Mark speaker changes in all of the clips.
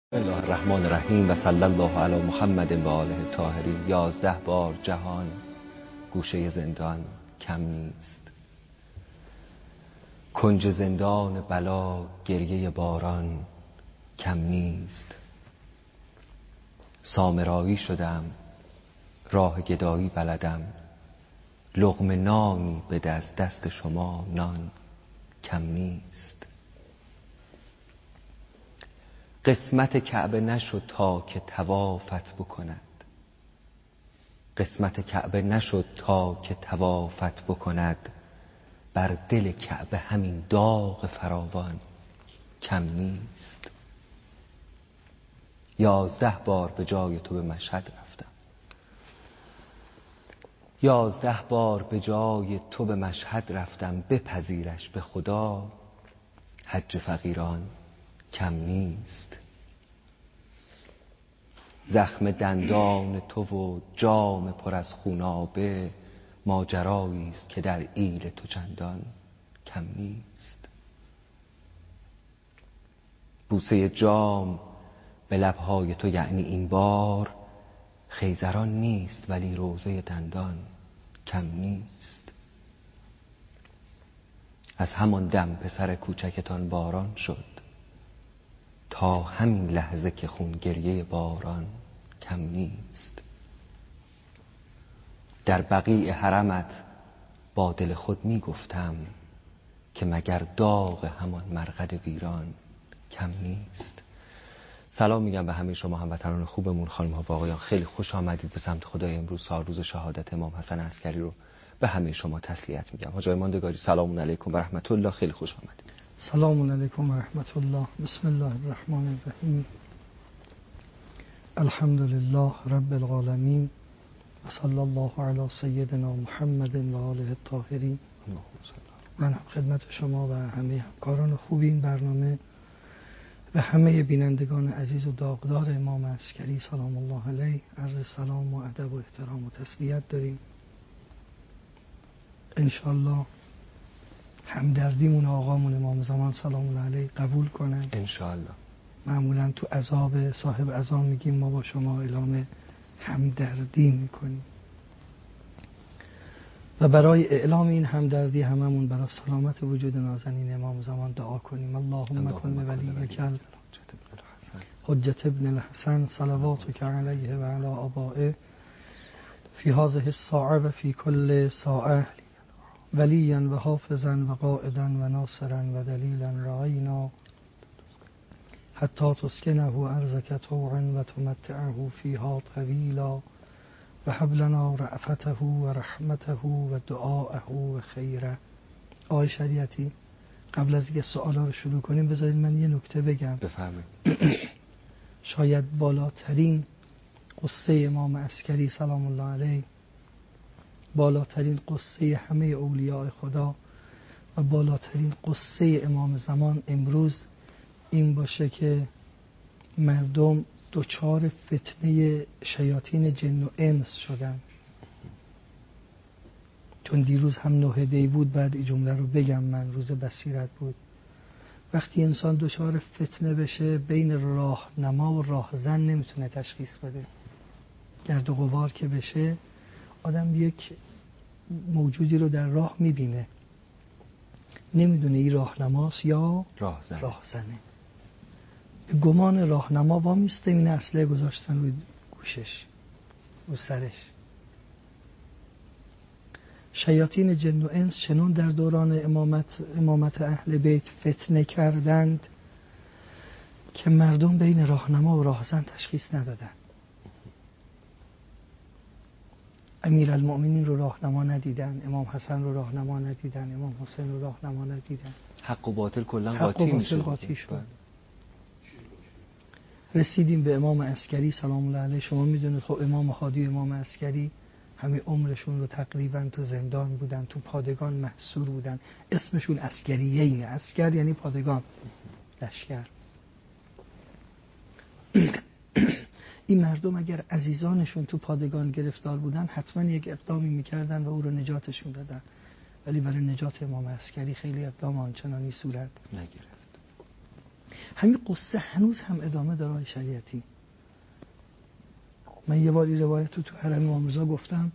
Speaker 1: بسم الله الرحمن الرحیم و صلی الله علی محمد و آله الطاهرین. 11 بار جهان گوشه زندان کم نیست، کنج زندان بلا گریه باران کم نیست. سامرایی شدم راه گدایی بلدم، لقمه نانی بده از دست شما نان کم نیست. قسمت کعبه نشد تا که طوافت بکند، قسمت کعبه نشد تا که طوافت بکند، بر دل کعبه همین داغ فراوان کم نیست. 11 بار به جای تو به مشهد رفتم، 11 بار به جای تو به مشهد رفتم، بپذیرش به خدا حج فقیران کم نیست. زخم دندان تو و جام پر از خونابه، ماجرایی است که در ایل تو چندان کم نیست. بوسه جام به لبهای تو یعنی این بار، خیزران نیست ولی روضه دندان کم نیست. از همان دم پسر کوچکتان باران شد، تا همین لحظه که خون گریه باران کم نیست. در بقیع حرمت با دل خود می گفتم، که مگر داغ همان مرقد ویران کم نیست. سلام میگم به همه شما هموطنان خوبمون، خانم ها و آقایان. خیلی خوش آمدید به سمت خدای. امروز روز شهادت امام حسن عسکری رو به همه شما تسلیت میگم. حاجی ماندگاری سلام علیکم و رحمت الله، خیلی خوش آمدید.
Speaker 2: سلام علیکم و رحمت الله. بسم الله الرحمن الرحیم. الحمد لله رب العالمین و صلی الله علی سیدنا محمد و آله الطاهرین. من هم خدمت شما و همه همکاران خوب این برنامه و همه بینندگان عزیز و داغدار امام عسکری سلام الله علیه عرض سلام و ادب و احترام و تسلیت داریم. انشالله همدردیمون آقامون امام زمان سلام الله علیه قبول کنن
Speaker 1: انشالله.
Speaker 2: معمولا تو عذاب صاحب عذاب میگیم ما با شما اعلام همدردی میکنیم و برای اعلام این همدردی هممون برای سلامت وجود نازنین امام زمان دعا کنیم. اللهم کن ولیک حجت ابن الحسن صلواتک علیه و علی آبائه فی هذه الساعه و فی کل ساعه ولیا و حافظا و قائدا و ناصرا و دلیلا رعینا حتی تسکنه ارضک طوعا و تمتعه فیها طویلا و هب لنا رأفته و رحمته و دعاءه و خیره. آقای شریعتی، قبل از اینکه سوالا رو شروع کنیم بذارید من یه نکته بگم.
Speaker 1: بفرمایید.
Speaker 2: شاید بالاترین قصه امام عسکری سلام الله علیه، بالاترین قصه همه اولیاء خدا و بالاترین قصه امام زمان امروز این باشه که مردم دچار فتنه شیاطین جن و انس شدن. چون دیروز هم 9 دی بود، بعد این جمله رو بگم، من روز بصیرت بود. وقتی انسان دچار فتنه بشه بین راهنما و راهزن نمیتونه تشخیص بده. گرد و غبار که بشه آدم یک موجودی رو در راه میبینه، نمیدونه این راهنماست یا راهزنه. به گمان راهنما وامیسته، این اسلحه گذاشتن روی گوشش، رو سرش. شیاطین جن و انس چنون در دوران امامت اهل بیت فتنه کردند که مردم بین راهنما و راهزن تشخیص ندادن. امیرالمؤمنین رو راهنما ندیدن، امام حسن رو راهنما ندیدن، امام حسین رو راهنما ندیدن.
Speaker 1: حق و باطل کلا قاطی شد.
Speaker 2: رسیدیم به امام عسکری سلام الله علیه. شما میدونید خب امام هادی و امام عسکری همه عمرشون رو تقریبا تو زندان بودن، تو پادگان محصور بودن. اسمشون عسکریه اینه، عسکر یعنی پادگان، لشکر. این مردم اگر عزیزانشون تو پادگان گرفتار بودن حتما یک اقدامی میکردن و او رو نجاتشون دادن، ولی برای نجات امام عسکری خیلی اقدام آنچنانی صورت
Speaker 1: نگرفت.
Speaker 2: همین قصه هنوز هم ادامه داره شریعتی. من یه باری روایت رو تو حرم امام رضا گفتم.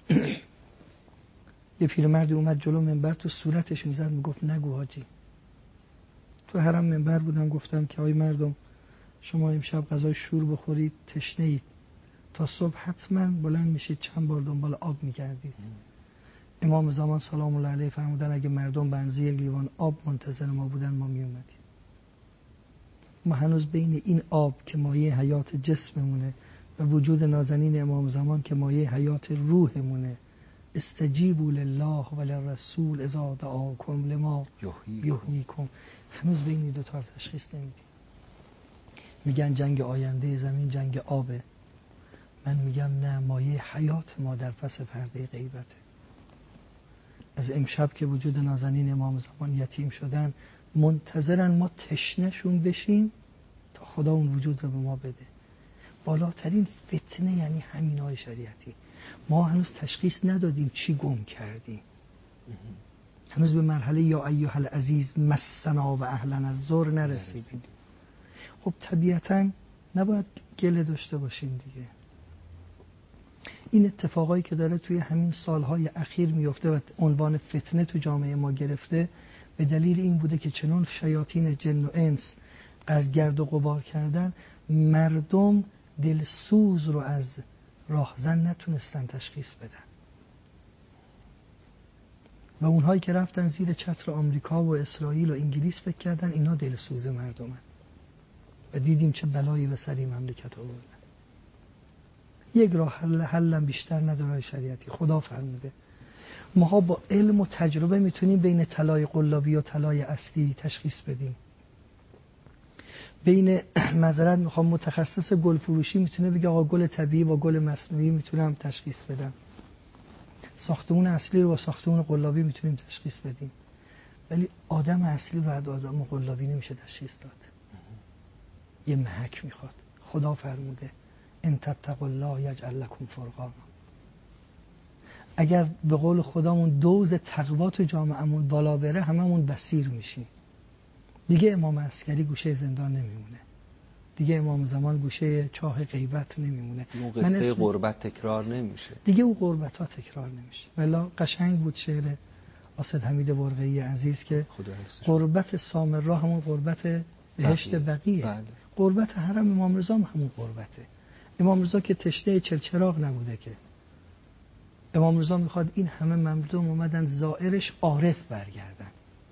Speaker 2: یه پیرمردی اومد جلو منبر، تو صورتش میزد میگفت نگو حاجی. تو حرم منبر بودم، گفتم که آی مردم، شما امشب غذای شور بخورید، تشنه اید، تا صبح حتما بلند میشید چند بار دنبال آب میگردید. امام زمان سلام الله علیه فرمودن اگه مردم بنزی یک لیوان آب منتظر ما بودن ما میومدیم. ما هنوز بین این آب که مایه حیات جسممونه و وجود نازنین امام زمان که مایه حیات روحمونه، استجیبوا لله و للرسول اذا دعاکم لما یحییکم، هنوز بین این دوتا رو تشخیص نمیدیم. میگن جنگ آینده زمین جنگ آبه، من میگم نه، مایه حیات ما در پس پرده غیبته. از امشب که وجود نازنین امام زمان یتیم شدن منتظرن ما تشنهشون بشیم تا خدا اون وجود رو به ما بده. بالاترین فتنه یعنی همین های شریعتی. ما هنوز تشخیص ندادیم چی گم کردیم، هنوز به مرحله یا ایها العزیز مسنا و اهلنا الضر نرسیدیم. خب طبیعتاً نباید گله داشته باشیم دیگه. این اتفاقایی که داره توی همین سالهای اخیر میفته و عنوان فتنه تو جامعه ما گرفته، به دلیل این بوده که چنون شیاطین جن و انس گرد و غبار کردن، مردم دلسوز رو از راهزن نتونستن تشخیص بدن و اونهایی که رفتن زیر چتر آمریکا و اسرائیل و انگلیس فکر کردن اینا دلسوز مردمن و دیدیم چه بلایی به سر این مملکت آوردن. یک راه حلم بیشتر نداره شریعتی. خدا فرموده ما با علم و تجربه میتونیم بین طلای قلابی و طلای اصلی تشخیص بدیم. بین معذرت میخوام متخصص گل فروشی میتونه بگه آقا گل طبیعی با گل مصنوعی میتونم تشخیص بدم. ساختمون اصلی رو با ساختمون قلابی میتونیم تشخیص بدیم، ولی آدم اصلی رو از آدم قلابی نمیشه تشخیص داد. یه محک میخواد. خدا فرموده ان تتقوا الله یجعل لکم فرقانا. اگر به قول خدامون دوز تقوا تو جامعهمون بالا بره هممون بصیر میشیم. دیگه امام عسکری گوشه زندان نمیمونه، دیگه امام زمان گوشه چاه غیبت نمیمونه،
Speaker 1: اون قصه غربت تکرار نمیشه دیگه،
Speaker 2: اون غربت ها تکرار نمیشه. ولی قشنگ بود شعر آصد حمید برقعی عزیز که غربت سامرا همون غربت بهشت بقیه.
Speaker 1: بله.
Speaker 2: غربت حرم امام رضا همون غربته. امام رضا که تشنه چلچراغ نبوده که. امام رضا میخواد این همه مردم اومدن زائرش عارف برگردن،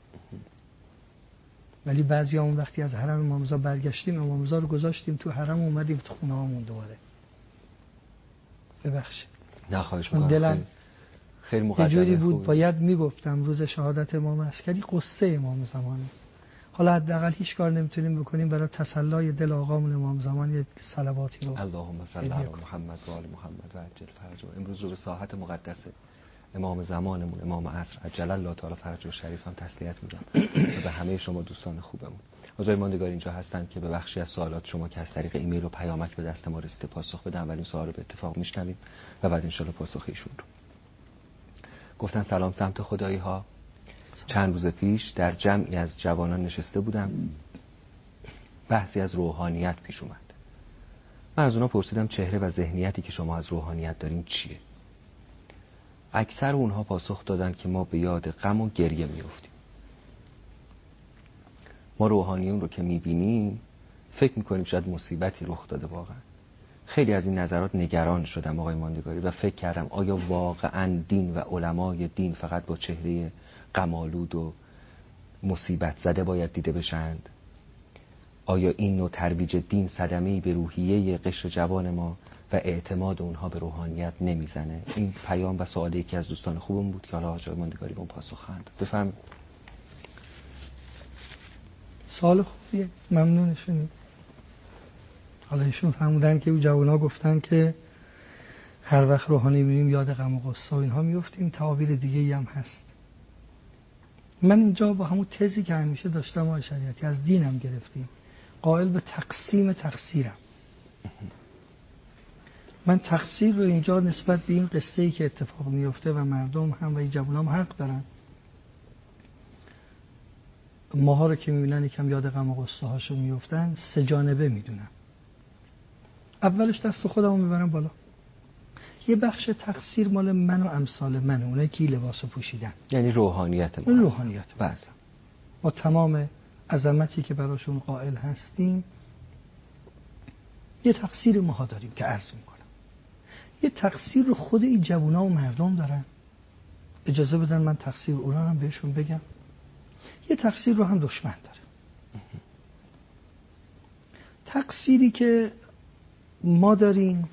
Speaker 2: ولی بعضی همون وقتی از حرم امام رضا برگشتیم امام رضا رو گذاشتیم تو حرم و اومدیم تو خونه هامون دوباره. ببخشید
Speaker 1: نه خواهش میکنم، خیلی مقدمه
Speaker 2: جوری بود
Speaker 1: خوبی.
Speaker 2: باید میگفتم روز شهادت امام عسکری قصه امام زمانه. حالا حداقل هیچ کار نمیتونیم بکنیم برای تسلای دل آقامون امام زمان یک صلواتی رو
Speaker 1: اللهم صل علی محمد و آل محمد و عجل فرجه. امروز رو به ساحت مقدس امام زمانمون امام عصر عجل الله تعالی فرجه شریف هم تسلیت میگم و به همه شما دوستان خوبمون. حضار ماندگار اینجا هستن که به بخشی از سوالات شما که از طریق ایمیل و پیامک به دست ما رسیده پاسخ بدن. اولین سوال رو به اتفاق میشنویم و بعد ان شاءالله پاسخ ایشون رو. گفتن سلام سمت خدایی ها. چند روز پیش در جمعی از جوانان نشسته بودم، بحثی از روحانیت پیش اومد. من از اونا پرسیدم چهره و ذهنیتی که شما از روحانیت دارین چیه؟ اکثر اونها پاسخ دادن که ما به یاد غم و گریه میافتیم. ما روحانیون رو که میبینیم فکر میکنیم شاید مصیبتی رخ داده. واقعا خیلی از این نظرات نگران شدم آقای ماندگاری و فکر کردم آیا واقعا دین و علمای دین فقط با چهره غم‌آلود و مصیبت زده باید دیده بشند؟ آیا این نوع ترویج دین صدمه‌ای به روحیه قشر جوان ما و اعتماد اونها به روحانیت نمیزنه؟ این پیام و سوال یکی از دوستان خوبم بود که حالا آقای ماندگاری به اون پاسخ خواهند. بفرمایید.
Speaker 2: سوال خوبیه، ممنونشونیم. حالا ایشون فرمودن که جوان‌ها گفتن که هر وقت روحانی می‌بینیم یاد غم و غصه و اینها میافتیم. تعابیر دیگه‌ای هم هست. من اینجا با همون تزی که همیشه داشتم آقای شریعتی از دینم گرفتیم، قائل به تقصیرم. من تقصیر رو اینجا نسبت به این قصه‌ای که اتفاق میفته و مردم هم و این جوانام حق دارن. ماها رو که میبینن یکم یاد غم و غصه هاشو میفتن، سه جانبه میدونن. اولش دست خودمو میبرم بالا، یه بخش تقصیر مال من و امثال منه، اونایی که لباسو پوشیدن،
Speaker 1: یعنی روحانیت ما.
Speaker 2: روحانیت
Speaker 1: بله.
Speaker 2: ما تمام عظمتی که براشون قائل هستیم یه تقصیر ماها داریم که عرض میکنم. یه تقصیر رو خود این جوونا و مردم دارن، اجازه بدن من تقصیر اونا هم بهشون بگم. یه تقصیر رو هم دشمن داره. تقصیری که ما داریم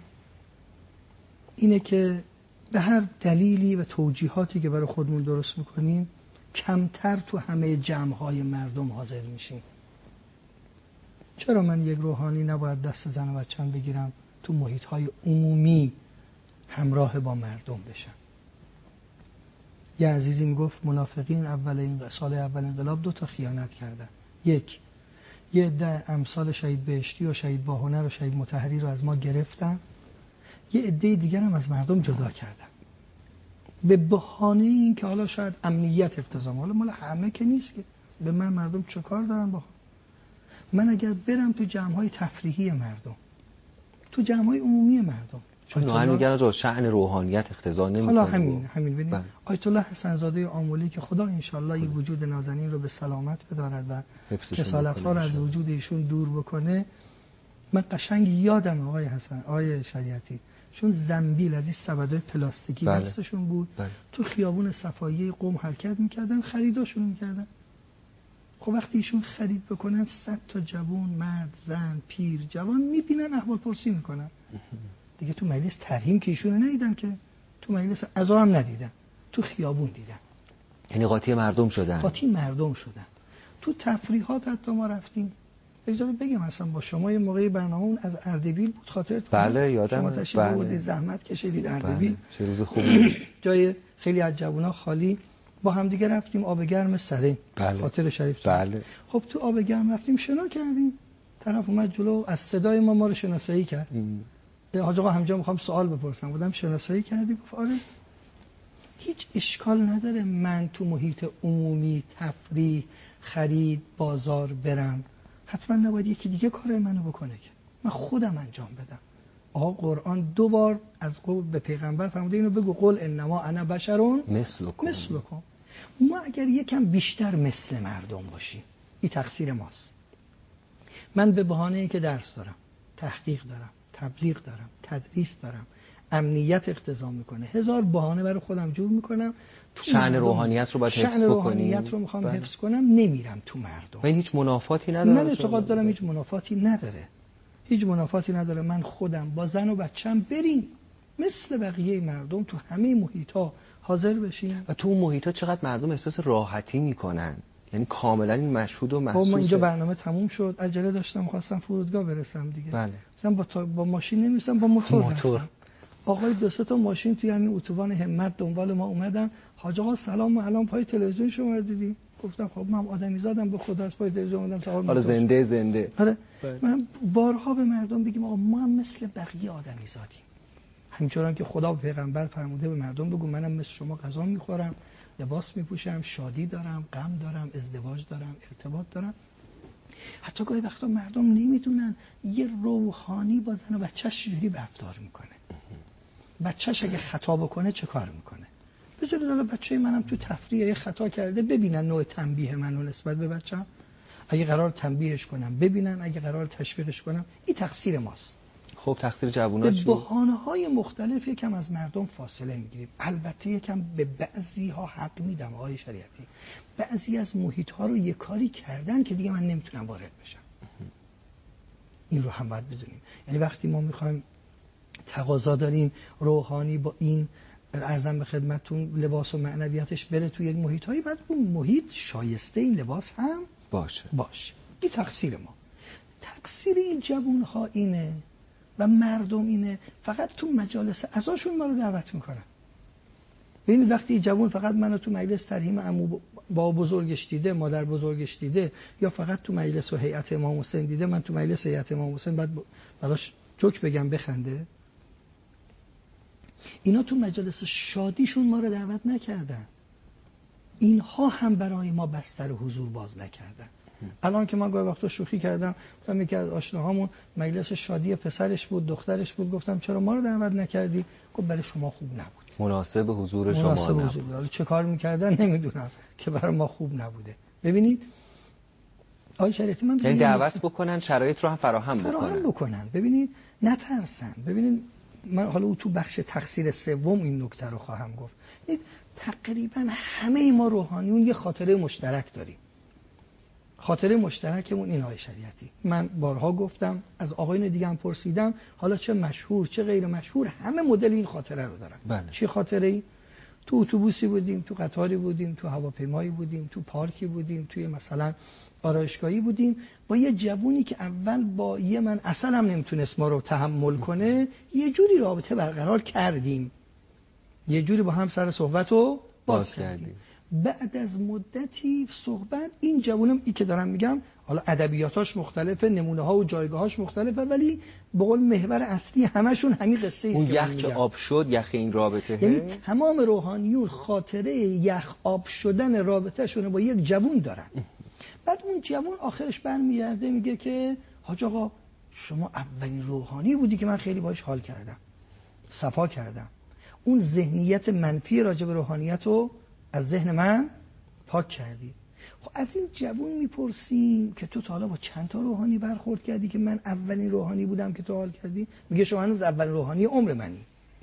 Speaker 2: اینه که به هر دلیلی و توجیهاتی که برای خودمون درست میکنیم کمتر تو همه جمع‌های مردم حاضر میشیم. چرا من یک روحانی نباید دست زن و بچه‌م بگیرم تو محیط‌های عمومی همراه با مردم بشم؟ یه عزیزی میگفت منافقین سال اول انقلاب 2 تا خیانت کردن. یک، یه عده امثال شهید بهشتی و شهید باهنر و شهید مطهری رو از ما گرفتن، یه عده دیگر هم از مردم جدا کردن به بهانه این که حالا شاید امنیت اقتضا، حالا مال همه که نیست که به من مردم چه کار دارن با من؟ اگر برم تو جمع‌های تفریحی مردم، تو جمع‌های عمومی مردم،
Speaker 1: چون میگن از شأن روحانیت اقتضا نمی‌کنه.
Speaker 2: حالا همین ببینید آیت الله حسن زاده آملی که خدا انشالله این وجود نازنین رو به سلامت بدارد و کسالت‌ها رو از وجود ایشون دور بکنه، من قشنگ یادم آقای شریعتی چون زنبیل از این سبدای پلاستیکی دستشون بود. تو خیابون صفایی قم حرکت میکردن، خریداشون میکردن. خب وقتی ایشون خرید بکنن 100 تا جوان، مرد، زن، پیر، جوان میبینن، احوال پرسی میکنن. دیگه تو مجلس ترحیم که ایشون ندیدن، که تو مجلس عزا هم ندیدن، تو خیابون دیدن.
Speaker 1: یعنی قاطی مردم شدن. تو تفریحات حتی ما رفتیم. اجازه بگم اصلا با شما یه موقعی برنامه‌مون از اردبیل بود، خاطرتون؟ بله یادم.
Speaker 2: شما تشریف آوردید، زحمت کشیدید اردبیل.
Speaker 1: چه روز خوبی.
Speaker 2: جای خیلی از جوونا خالی، با هم دیگه رفتیم آب گرم سرین. خاطر شریف.
Speaker 1: بله.
Speaker 2: خب تو آب گرم رفتیم، شنا کردیم. طرف اومد جلو، از صدای ما رو شناسایی کرد. حاج آقا همینجا میخوام سوال بپرسم. بودم شناسایی کردی؟ گفت آره. هیچ اشکال نداره من تو محیط عمومی تفریح، خرید، بازار برم، حتما نباید یکی دیگه کار منو بکنه که من خودم انجام بدم. آقا قرآن 2 بار از قول به پیغمبر فرموده اینو بگو، قل انما انا بشرون مثلکم. ما اگر یکم بیشتر مثل مردم باشیم، این تقصیر ماست. من به بهانه این که درس دارم، تحقیق دارم، تبلیغ دارم، تدریس دارم، امنیت اقتضا میکنه، 1000 بهانه برای خودم جور میکنم.
Speaker 1: شأن روحانیت رو باید حفظ بکنیم.
Speaker 2: شأن روحانیت رو میخوام حفظ کنم، نمیرم تو مردم.
Speaker 1: این هیچ منافاتی نداره.
Speaker 2: من اعتقاد دارم هیچ منافاتی نداره. من خودم با زن و بچه‌م بریم مثل بقیه مردم تو همه محیط‌ها حاضر بشیم.
Speaker 1: و تو اون محیط‌ها چقدر مردم احساس راحتی میکنن، یعنی کاملا این مشهود و محسوسه.
Speaker 2: ما اینجا برنامه تموم شد، عجله داشتم، خواستم فرودگاه برسم دیگه.
Speaker 1: بله.
Speaker 2: مثلا با ماشین نمیرسم، با موتور. آقای 2 تا ماشین توی همین اتوبان همت دنبال ما اومدن. حاج آقا سلام، ما الان پای تلویزیون شما رو دیدیم. گفتم خب من آدمی زادم، به خدا از پای تلویزیون اومدم تا
Speaker 1: حالا زنده.
Speaker 2: آره. من بارها به مردم بگیم آقا ما هم مثل بقیه آدمی زادیم. همچنان که خدا به پیغمبر فرموده به مردم بگو منم مثل شما غذا میخورم، لباس میپوشم، شادی دارم، غم دارم، ازدواج دارم، ارتباط دارم. حتی گاهی وقتا مردم نمیدونن یه روحانی با زن و بچه‌ش چجوری رفتار میکنه. بچه‌ش اگه خطا بکنه چه کار میکنه؟ بذارید حالا بچه منم تو تفریح یه خطا کرده، ببینن نوع تنبیه منو نسبت به بچه‌م. اگه قرار تنبیهش کنم ببینن، اگه قرار تشویقش کنم، این تقصیر ماست.
Speaker 1: خب تقصیر جوونا چیه؟
Speaker 2: به بهانه‌های مختلف یکم از مردم فاصله میگیریم. البته یکم به بعضی‌ها حق میدم آقای شریعتی. بعضی از محیط‌ها رو یه کاری کردن که دیگه من نمیتونم وارد بشم. این رو هم باید بدونیم. یعنی وقتی ما می‌خوایم تقاضا داریم روحانی با این ارزم به خدمتتون لباس و معنویاتش بره توی یک محیط‌هایی، بعد اون محیط شایسته این لباس هم باشه. این تقصیر ما. تقصیر این جوان‌ها اینه و مردم اینه، فقط تو مجالس عزاشون ما رو دعوت میکنن. ببینید وقتی جوان فقط منو تو مجلس ترحیم عمو با بزرگش دیده، مادر بزرگش دیده، یا فقط تو مجلس و هیئت امام حسین دیده، من تو مجلس هیئت امام حسین بعد براش جوک بگم بخنده. اینا تو مجلس شادیشون ما رو دعوت نکردن. اینها هم برای ما بستر حضور باز نکردن. الان که من گاهی وقتا شوخی کردم، گفتم یکی از آشناهامون مجلس شادی پسرش بود، دخترش بود، گفتم چرا ما رو دعوت نکردی؟ گفت برای شما خوب نبود،
Speaker 1: مناسب حضور شما نبود.
Speaker 2: حالا چه کار میکردن نمیدونم که برای ما خوب نبوده. ببینید آقای شریعتی، من
Speaker 1: یعنی دعوت بکنن، شرایط رو هم فراهم
Speaker 2: بکنن. ببینید نترسن. ببینید من حالا تو بخش تقصیر سوم این نکته رو خواهم گفت. تقریبا همه ما روحانیون یه خاطره مشترک داریم. خاطره مشترکمون این، آقای شریعتی، من بارها گفتم، از آقایون دیگه هم پرسیدم، حالا چه مشهور چه غیر مشهور همه مدل این خاطره رو دارن.
Speaker 1: بله.
Speaker 2: چی خاطره‌ای؟ تو اتوبوسی بودیم، تو قطاری بودیم، تو هواپیمایی بودیم، تو پارکی بودیم، توی مثلا آرایشگاهی بودیم، با یه جوونی که اول با یه من اصلا هم نمیتونست ما رو تحمل کنه، یه جوری رابطه برقرار کردیم، یه جوری با هم سر صحبت رو باز کردیم. بعد از مدتی صحبت این جوونم این که دارم میگم، حالا ادبیاتاش مختلفه، نمونه ها و جایگاهاش مختلفه، ولی به قول محور اصلی همشون همین قصه است.
Speaker 1: اون یخ که آب شد، یخ این رابطه،
Speaker 2: یعنی تمام روحانیون خاطره یخ آب شدن رابطه شونه با یک جوون دارن. بعد اون جوون آخرش برمیگرده میگه که حاج آقا شما اولین روحانی بودی که من خیلی باهاش حال کردم، صفا کردم، اون ذهنیت منفی راجع به روحانیت رو از ذهن من پاک کردی. خب از این جوون میپرسیم که تو تا حالا با چند تا روحانی برخورد کردی که من اولین روحانی بودم که تو حال کردی؟ میگه شما هنوز اولین روحانی عمر منی.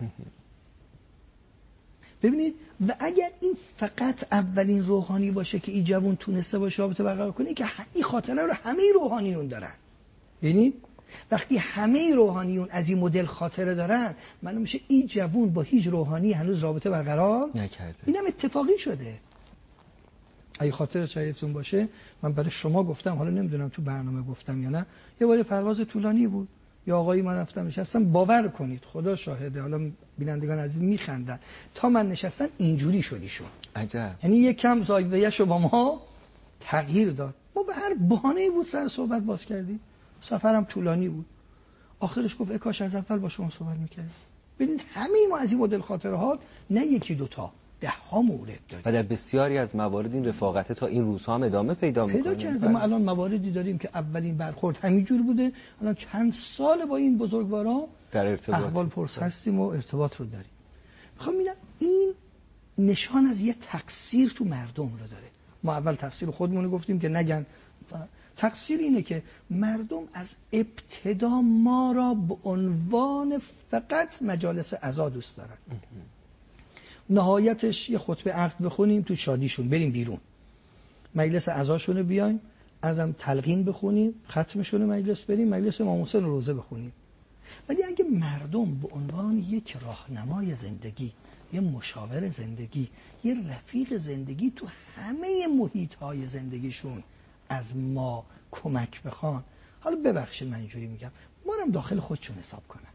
Speaker 2: ببینید، و اگر این فقط اولین روحانی باشه که این جوون تونسته باشه رابطه برقرار کنه، که این خاطره رو همه روحانیون دارن. ببینید وقتی همه روحانیون از این مدل خاطره دارن، معلوم میشه این جوون با هیچ روحانی هنوز رابطه برقرار
Speaker 1: نکرده.
Speaker 2: اینم اتفاقی شده. اگه خاطر شایدتون باشه، من برای شما گفتم، حالا نمیدونم تو برنامه گفتم یا نه، یه بار پرواز طولانی بود، یا آقایی من رفتم نشستم، باور کنید خدا شاهده، حالا بینندگان عزیز میخندن، تا من نشستم اینجوری شدیشون.
Speaker 1: عجب.
Speaker 2: یعنی یکم زاویه‌اش رو با ما تغییر داد. ما به هر بهانه‌ای بود سر صحبت باز کردیم. سفرم طولانی بود. آخرش گفت کاش از اول با شما صحبت می‌کردیم. ببینید همه ما از این مدل خاطرات نه یکی دوتا، 10 مورد داریم.
Speaker 1: و در بسیاری از موارد این رفاقت تا این روزها هم ادامه پیدا
Speaker 2: کرده. ما الان مواردی داریم که اولین برخورد همینجور بوده، الان چند سال با این بزرگوارا
Speaker 1: در ارتباط
Speaker 2: احوال پرس هستیم و ارتباط رو داریم. میخوام ببینم این نشان از یه تقصیر تو مردم رو داره. ما اول تقصیر خودمون رو گفتیم که نگن. تقصیر اینه که مردم از ابتدا ما را به عنوان فقط مجالس عزا دوست دارن. نهایتش یه خطبه عقد بخونیم تو شادیشون، بریم بیرون، مجلس عزاشون رو بیایم، ازم تلقین بخونیم، ختمشون مجلس بریم مجلس امام حسین روزه بخونیم. ولی اگه مردم به عنوان یک راهنمای زندگی، یه مشاور زندگی، یه رفیق زندگی تو همه محیط‌های زندگیشون از ما کمک بخوان، حالا ببخشید من اینجوری میگم، ما رو داخل خودشون حساب کنن،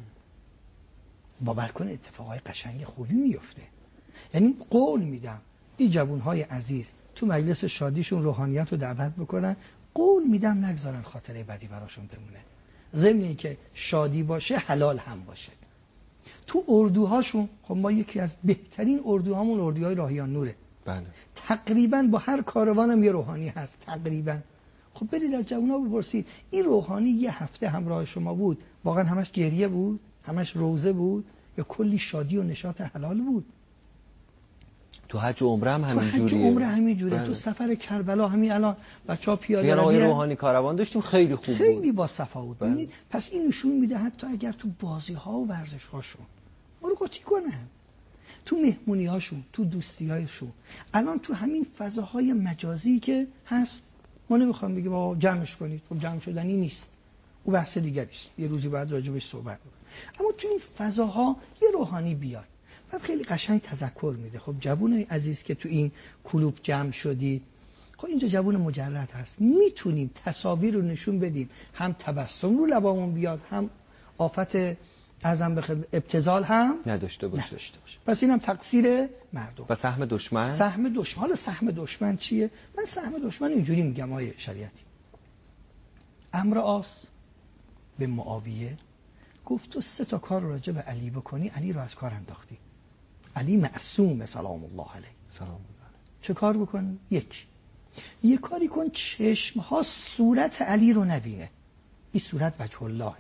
Speaker 2: باور کن اتفاقای قشنگ خوبی میفته. یعنی قول میدم این جوانهای عزیز تو مجلس شادیشون روحانیت رو دعوت بکنن، قول میدم نگذارن خاطره بدی براشون بمونه. ضمن که شادی باشه حلال هم باشه. تو اردوهاشون، خب ما یکی از بهترین اردوهامون اردوهای راهیان نوره.
Speaker 1: بله.
Speaker 2: تقریبا با هر کاروانم یه روحانی هست تقریبا. خب برید از جوونا بپرسید این روحانی یه هفته همراه شما بود، واقعا همش گریه بود، همش روزه بود، یا کلی شادی و نشاط حلال بود؟
Speaker 1: تو حج و عمره هم همین جوریه.
Speaker 2: تو حج و عمره همین جوریه. تو سفر کربلا همین الان بچه‌ها پیاده
Speaker 1: روی آقای روحانی کاروان داشتیم، خیلی خوب بود،
Speaker 2: خیلی با صفا بود. ببینید پس این نشون میده حتی اگر تو بازی‌ها و ورزش‌هاشون ما رو قاطی کنن، تو مهمونی‌هاشون، تو دوستی‌هاشون، الان تو همین فضاهای مجازی که هست، ما نمیخوام بگیم آقا جمعش کنید، خب جمع شدنی نیست، اون بحث دیگری است، یه روزی بعد راجبش صحبت کنیم. اما تو این فضاها یه روحانی بیاد، بعد خیلی قشنگ تذکر میده. خب جوونای عزیز که تو این کلوب جمع شدید، خب اینجا جوون مجرد هست، میتونیم تصاویر رو نشون بدیم، هم تبسم رو لبامون بیاد، هم آفت ازم به ابتذال هم نداشته باشه. پس اینم تقصیر مردم.
Speaker 1: و سهم دشمن؟
Speaker 2: حالا سهم دشمن چیه؟ من سهم دشمن اینجوری میگم آیه شریعتی. عمرو عاص به معاویه گفت تو 3 تا کار راجع به علی بکنی، علی رو از کار انداختی. علی معصوم سلام الله علیه. چه کار بکن؟ یک کاری کن چشمها صورت علی رو نبینه، این صورت وجه اللهه.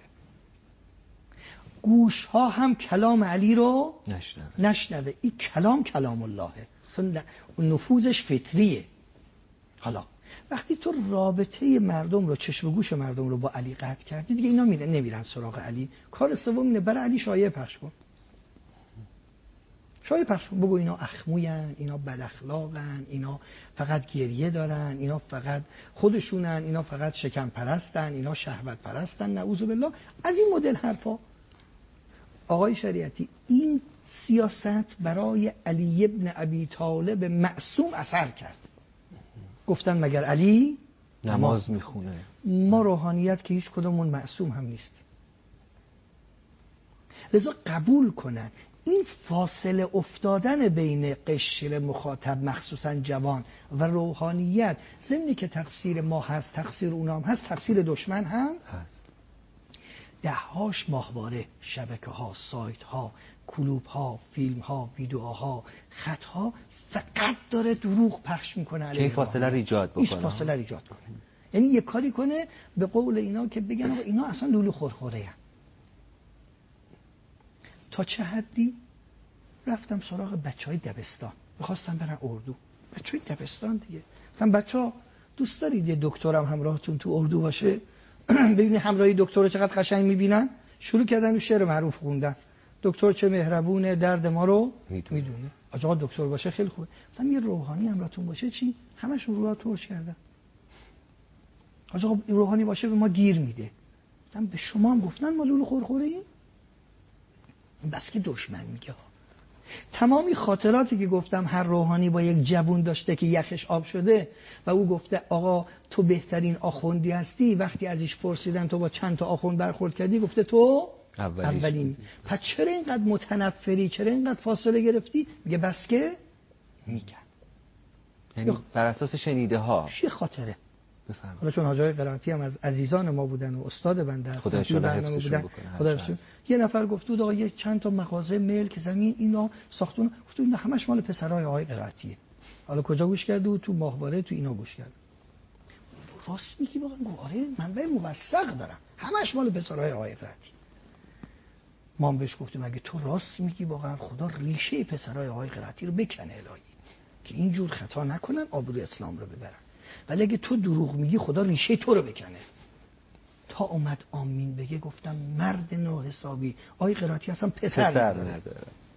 Speaker 2: گوشها هم کلام علی رو نشنوه، این کلام اللهه، نفوذش فطریه. حالا وقتی تو رابطه مردم رو، چشم و گوش مردم رو با علی قطع کردی دیگه، اینا نمیرن سراغ علی. کار سوم اینه برای علی شایعه پخش کن. شایعه پخش کن، بگو اینا اخموین، اینا بد اخلاقن، اینا فقط گریه دارن، اینا فقط خودشونن، اینا فقط شکم پرستن، اینا شهوت پرستن، نعوذ بالله از این مدل حرفا. آقای شریعتی، این سیاست برای علی ابن ابی طالب معصوم اثر کرد. گفتن مگر علی
Speaker 1: نماز میخونه؟
Speaker 2: ما روحانیت که هیچ کدومون معصوم هم نیستیم، لذا قبول کنن این فاصله افتادن بین قشر مخاطب مخصوصا جوان و روحانیت، ضمنی که تقصیر ما هست، تقصیر اونام هست، تقصیر دشمن هم هست. ده‌هاش ماهواره، شبکه ها، سایت ها، کلوب ها، فیلم ها، ویدیوها، خط ها فقط داره دروغ پخش میکنه.
Speaker 1: که فاصله رو ایجاد بکنه.
Speaker 2: این فاصله رو ایجاد کنه، یعنی یک کاری کنه به قول اینا که بگن آقا اینا اصلا لولو خورخوره هن. تا چه حدی؟ رفتم سراغ بچهای دبستان، میخواستم برن اردو. بچهای دبستان دیگه، گفتم بچه‌ها دوست دارید یه دکترم همراهتون تو اردو باشه؟ ببینید همراهی دکتر رو چقدر قشنگ میبینن. شروع کردن شعر معروف خوندن، دکتر چه مهربونه درد ما رو میدونه. آقا دکتر باشه خیلی خوبه. گفتم یه روحانی همراهتون باشه چی؟ همشون روها ترش کردن. آقا روحانی باشه به ما گیر میده. گفتم به شما هم گفتن ما لولو خورخوره ایم؟ بس که دشمن میگه. تمامی خاطراتی که گفتم هر روحانی با یک جوون داشته که یخش آب شده و او گفته آقا تو بهترین آخوندی هستی، وقتی ازش پرسیدن تو با چند تا آخوند برخورد کردی، گفته تو اولین. پس چرا اینقدر متنفری، چرا اینقدر فاصله گرفتی؟ میگه بس که میگن،
Speaker 1: یعنی بر اساس شنیده ها
Speaker 2: چی خاطره. بفرمایید. حالا چون حاجای قرائتی هم از عزیزان ما بودن و استاد بنده هستن،
Speaker 1: خدا ان حفظشون بکنه.
Speaker 2: یه نفر گفت بود آقا یه چند تا مغازه ملک زمین اینا ساختون، گفت اینا همش مال پسرای آقای قرائتیه. حالا کجا گوش کرده و تو ماهواره تو اینا گوش کرد. راست میگی واقعا؟ آره منبع موثق دارم، همش مال پسرای آقای قرائتی. ما هم بهش گفتیم اگه تو راست میگی واقعا خدا ریشه پسرای آقای قرائتی رو بکنه الهی، که اینجور خطا نکنن، آبروی اسلام رو ببرن. ولی اگه تو دروغ میگی خدا ریشه تو رو بکنه. تا اومد آمین بگه گفتم مرد ناحسابی، آقای قرائتی اصلا پسر نداره.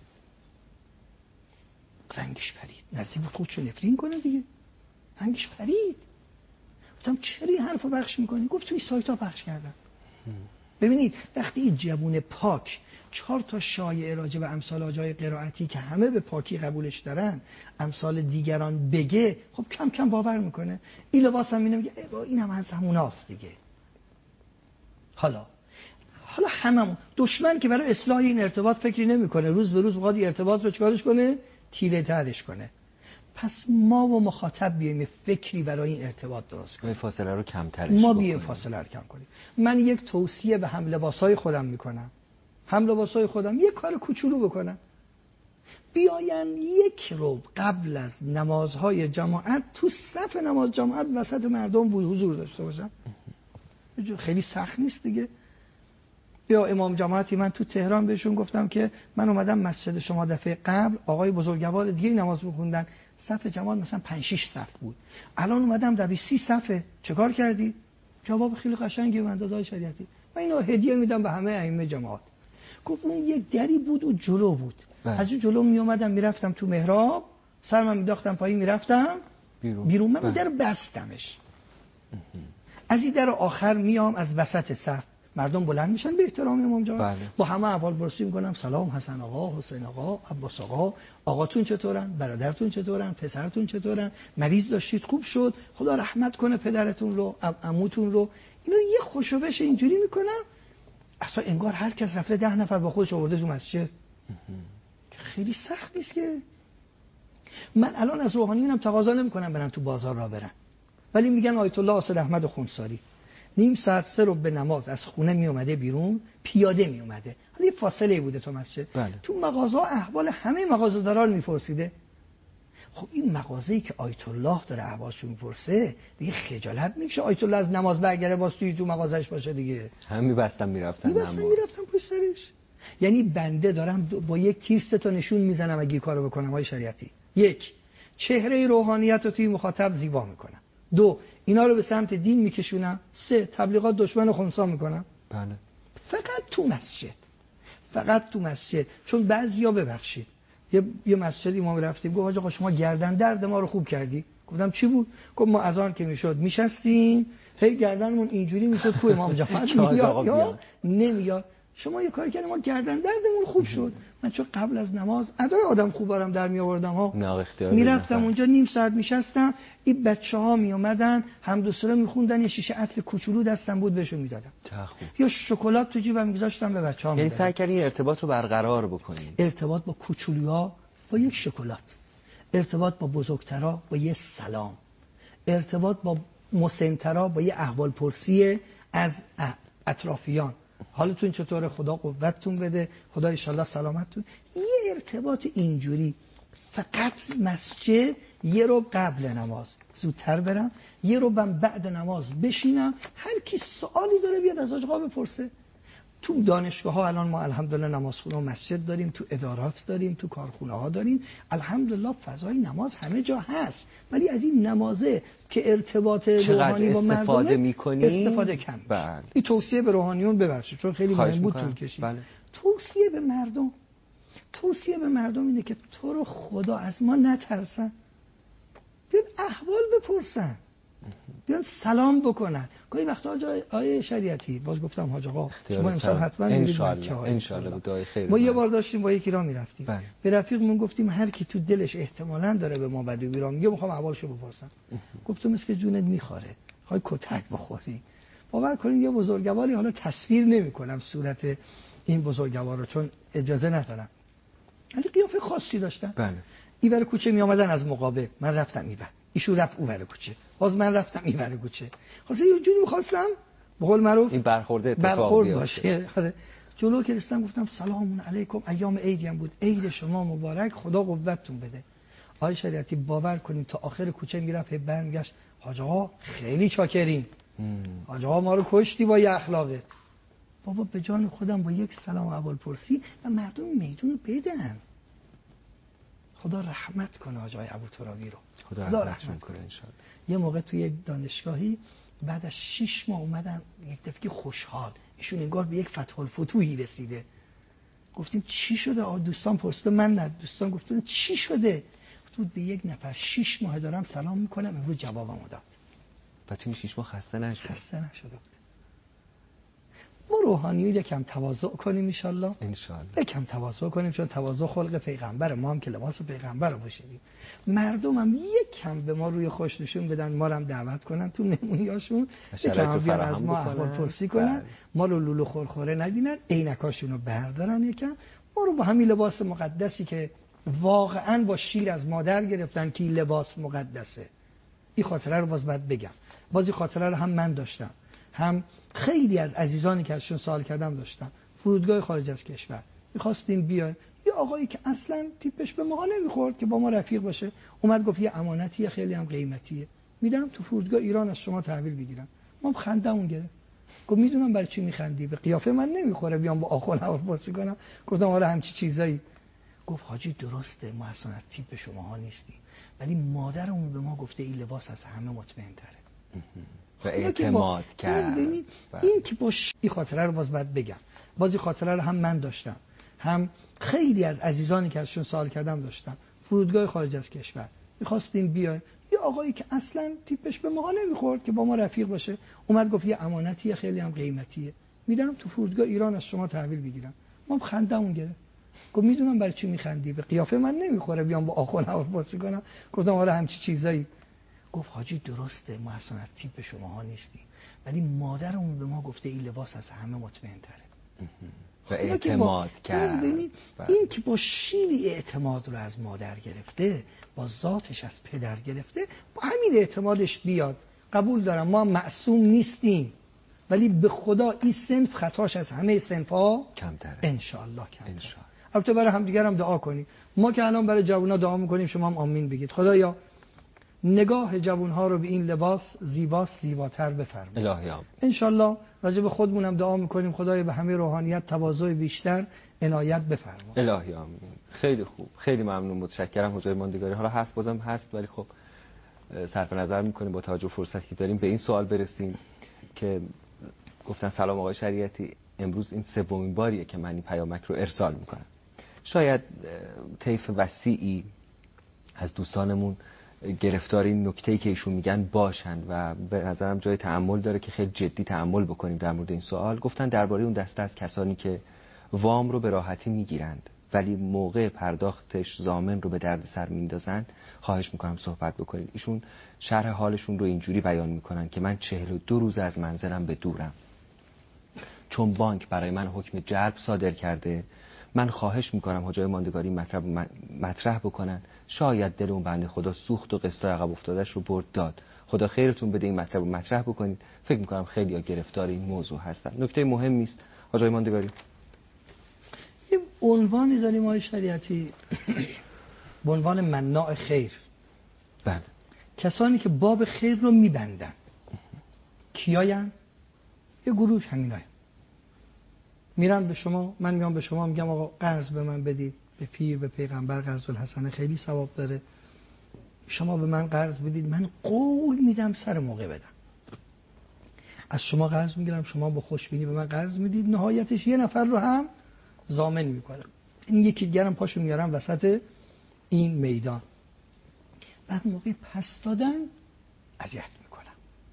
Speaker 2: رنگش پرید، نصیب خودشو نفرین کنه دیگه. رنگش پرید. گفتم چرا این حرفو پخش میکنی؟ گفت توی سایت ها پخش کردن. ببینید وقتی این جوون پاک 4 تا شایعه راجع به امثال آجای قرائتی که همه به پاکی قبولش دارن امثال دیگران بگه، خب کم کم باور میکنه. این لباس هم میگه این هم از هموناست دیگه. حالا هممون دشمن که برای اصلاح این ارتباط فکری نمیکنه، روز به روز میخواد این ارتباط رو چیکارش کنه؟ تیره ترش کنه. پس ما و مخاطب بیایم فکری برای این ارتباط درست کنیم،
Speaker 1: فاصله رو کمترش
Speaker 2: ما بیایم فاصله رو کم کنیم. من یک توصیه به هم لباسای خودم میکنم، هم لباسای خودم یک کار کوچولو بکنن، بیاین 1 ربع قبل از نمازهای جماعت تو صف نماز جماعت وسط مردم حضور داشته باشن. خیلی سخت نیست دیگه. یا امام جماعتی من تو تهران بهشون گفتم که من اومدم مسجد شما دفعه قبل آقای بزرگوار دیگه نماز می‌خوندن، صف جماعت مثلا 5-6 صف بود، الان اومدم در 30 صفه، چه کار کردی؟ جواب خیلی قشنگی من داد آقای شریعتی، من اینو هدیه میدم به همه ائمه جماعت. گفت اون یه دری بود و جلو بود، از اون جلو می اومدم میرفتم تو محراب، سرم مینداختم پایین میرفتم بیرون، من در بستمش. از این در آخر میام از وسط صف، مردم بلند میشن به احترام امام جماعت، با همه احوال پرسی میکنم، سلام حسن آقا، حسین آقا، عباس آقا، آقاتون چطورن، برادرتون چطورن، پسرتون چطورن، مریض داشتید خوب شد، خدا رحمت کنه پدرتون رو، عموتون رو. اینو یه خوشوبش اینجوری میکنم اصلا انگار هر کس رفته 10 نفر با خودش آورده تو مسجد. خیلی سخت نیست که. من الان از روحانیونم تقاضا نمیکنم برن تو بازار را برن، ولی میگن آیت الله حسین احمد خونساری نیم ساعت 3 به نماز از خونه می اومده بیرون، پیاده می اومده، حالا یه فاصله بوده تا مسجد، تو مغازه احوال همه مغازه‌دارا رو میپرسیده. خب این مغازه‌ای که آیت الله داره احوالشو میپرسه دیگه خجالت میکشه آیت الله از نماز برگره باز تو مغازش باشه دیگه.
Speaker 1: هم میرفتن
Speaker 2: میرفتن پشت سرش. یعنی بنده دارم با یک تیر 3 تا نشون میزنم اگه کارو بکنم های شریعتی. 1 چهره روحانیت رو توی مخاطب زیبا میکنم. 2 اینا رو به سمت دین میکشونم. 3 تبلیغات دشمن رو خنثی میکنم.
Speaker 1: بله.
Speaker 2: فقط تو مسجد. چون بعضیا ببخشید یه مسجدی ما رفتیم گفت آقا شما گردن درد ما رو خوب کردی. گفتم چی بود؟ گفت ما اذان که میشد میشستیم هی گردنمون اینجوری میشد تو امام جماعت میاد نمیاد. شما یه کاری کردیم ما گردن دردمون خوب شد. من چون قبل از نماز ادای آدم خوبارم در می آوردم ها، میرفتم اونجا نیم ساعت میشستم، این بچه‌ها می اومدن حمد و ثنا میخوندن، یه شیشه عطر کوچولو دستم بود بهشون میدادم یا شکلات تو جیبم میذاشتم به بچه‌ها میدادم.
Speaker 1: یعنی سعی کردین ارتباط رو برقرار بکنین.
Speaker 2: ارتباط با کوچولوها با یک شکلات، ارتباط با بزرگترا با یه سلام، ارتباط با مسن‌ترا با یه احوال پرسی از اطرافیان. حالتون چطوره؟ خدا قوتتون بده، خدا ان شاءالله سلامتتون. یه ارتباط اینجوری. فقط مسجد یه رو قبل نماز زودتر برم، یه رو بعد نماز بشینم، هر کی سوالی داره بیاد از آقا بپرسه. تو دانشگاه ها الان ما الحمدلله نمازخونه و مسجد داریم، تو ادارات داریم، تو کارخونه ها داریم، الحمدلله فضای نماز همه جا هست. ولی از این نمازه که ارتباط روحانی با مردم استفاده کم.
Speaker 1: بله.
Speaker 2: این توصیه به روحانیون ببخشید چون خیلی مهم بود طول کشید.
Speaker 1: بله.
Speaker 2: توصیه به مردم اینه که تو رو خدا از ما نترسن، بیان احوال بپرسن، بیان سلام بکنن. گاهی وقتا آیه شریعتی باز گفتم حاج آقا شما امسال حتما میرید مکه.
Speaker 1: ان شاءالله دعای خیر.
Speaker 2: ما یه بار داشتیم با یکی را میرفتیم،
Speaker 1: بله.
Speaker 2: به رفیقمون گفتیم هر کی تو دلش احتمالاً داره به ما بدی بیرا میگه میخوام احوالشو بپرسم. گفتم مثل که جونت میخواره خواهی کتک بخوری. باور کنید یه بزرگواری، حالا تصویر نمیکنم صورت این بزرگوار رو چون اجازه ندارم، ولی قیافه خاصی داشتن.
Speaker 1: بله.
Speaker 2: اینور کوچه می اومدن از مقابل، من رفتم اینور، ایشون رفت اونور کوچه، باز من رفتم اینور کوچه. خلاص یه جوری می‌خواستم به قول معروف
Speaker 1: این برخورد
Speaker 2: باشه. جلو که رسیدم گفتم سلام علیکم، ایام عیدی هم بود، عید شما مبارک، خدا قوتتون بده. آقای شریعتی باور کنید تا آخر کوچه میرفت برمیگشت، حاج آقا خیلی چاکرین، حاج آقا ما رو کشتی با یه اخلاقت. بابا به جان خودم با یک سلام احوال پرسی و مردم میدون رو بدن. خدا رحمت کنه آقای ابو ترابی رو،
Speaker 1: خدا رحمت کنه ان شاءالله.
Speaker 2: یه موقع توی یک دانشگاهی بعد از 6 ماه اومدن یک دفعه خوشحال، ایشون انگار به یک فتح الفتوحی رسیده. گفتیم چی شده؟ دوستان پرسیدن، من نه، دوستان گفتن چی شده؟ گفتم به یک نفر 6 ماه دارم سلام میکنم امروز جوابمو داد.
Speaker 1: بعد تو 6 ماه خسته نشده
Speaker 2: بود. ما روحانیون یکم تواضع کنیم ان شاء الله. یکم تواضع کنیم چون تواضع خلق پیغمبر، ما هم که لباس پیغمبر رو پوشیدیم. مردم هم یکم به ما روی خوش نشون بدن، ما رو هم دعوت کنن تو مهمونیاشون، یکم بیان از ما احوال پرسی کنن، ما رو لولو خورخوره نبینن، عینکاشون رو بردارن، یکم ما رو با همین لباس مقدسی که واقعا با شیر از مادر گرفتن که لباس مقدسه. این خاطره رو باز بعد بگم. باز این خاطره رو هم من داشتم، هم خیلی از عزیزانی که ازشون سوال کردم داشتم. فرودگاه خارج از کشور می‌خواستیم بیایم، یه آقایی که اصلا تیپش به ما نمیخورد که با ما رفیق باشه اومد گفت یه امانتیه خیلی هم قیمتیه، میدم تو فرودگاه ایران از شما تحویل بگیرم. ما خندمون گرفت. گفت میدونم برای چی میخندی، به قیافه من نمیخوره بیام با آخون حرف بازی کنم. گفتم حالا همچی چیزایی. گفت حاجی درسته ما اصلا از تیپ شماها نیستیم، ولی مادرمون به ما گفته این لباس از همه مطمئن‌تره
Speaker 1: و اعتماد کرد.
Speaker 2: این که با این خاطره رو باز بعد بگم. باز این خاطره رو هم من داشتم، هم خیلی از عزیزانی که ازشون سوال کردم داشتم. فرودگاه خارج از کشور می‌خواستیم بیایم، یه آقایی که اصلا تیپش به ما نمیخورد که با ما رفیق باشه اومد گفت یه امانتیه خیلی هم قیمتیه، میدم تو فرودگاه ایران از شما تحویل بگیرم. ما خندمون گرفت. گفت میدونم برای چی میخندی، به قیافه من نمیخوره بیام با آخون حرف بازی کنم. گفتم حالا همچی چیزایی. گفت حاجی درسته ما اصلا از تیپ شماها نیستیم، ولی مادرمون به ما گفته این لباس از همه مطمئن‌تره
Speaker 1: و اعتماد کرد.
Speaker 2: این که با شیلی اعتماد رو از مادر گرفته، با ذاتش از پدر گرفته، با همین اعتمادش بیاد. قبول دارم ما معصوم نیستیم، ولی به خدا این صنف خطاش از همه صنف‌ها
Speaker 1: کمتره
Speaker 2: ان شاء الله کمتره. البته برای همدیگر هم دعا کنیم. ما که الان برای جوونا دعا میکنیم، شما هم آمین بگید. خدایا نگاه جوانها رو به این لباس زیباست زیباتر بفرما.
Speaker 1: الهی آمین.
Speaker 2: انشالله راجع به خودمون هم دعا میکنیم، خدایا به همه روحانیت تواضع بیشتر عنایت بفرما.
Speaker 1: الهی آمین. خیلی خوب، خیلی ممنون، متشکرم حجای ماندگاری. حالا حرف بازم هست ولی خب صرف نظر میکنیم با توجه فرصتی که داریم به این سوال برسیم که گفتن سلام آقای شریعتی، امروز این سومین باریه که من این پیامک رو ارسال میکنم. شاید طیف وسیعی از دوستانمون گرفتار این نکته‌ای که ایشون میگن باشن و به نظرم جای تأمل داره که خیلی جدی تأمل بکنیم در مورد این سوال. گفتن درباره اون دسته از کسانی که وام رو به راحتی میگیرند ولی موقع پرداختش ضامن رو به دردسر میندازن، خواهش میکنم صحبت بکنید. ایشون شرح حالشون رو اینجوری بیان میکنن که من 42 روز از منزلم به دورم، چون بانک برای من حکم جلب صادر کرده. من خواهش میکنم حجای ماندگاری مطرح بکنن، شاید دل اون بنده خدا سوخت و قسطای عقب افتادش رو برد داد. خدا خیرتون بده، این مطلب رو مطرح بکنید. فکر میکنم خیلی ها گرفتار این موضوع هستن. نکته مهمی است حجای ماندگاری.
Speaker 2: یه عنوانی داریم آقای شریعتی به عنوان مناع خیر.
Speaker 1: بله.
Speaker 2: کسانی که باب خیر رو میبندن کیاین؟ یه گروه همینای میرن به شما، من میام به شما میگم آقا قرض به من بدید، به پیر به پیغمبر قرض الحسنه خیلی ثواب داره، شما به من قرض بدید، من قول میدم سر موقع بدم. از شما قرض میگیرم، شما با خوشبینی به من قرض میدید، نهایتش یه نفر رو هم ضامن میکنم، این یکی دیگرم پاشو میارم وسط این میدان. بعد موقع پس دادن اذیت میکنم.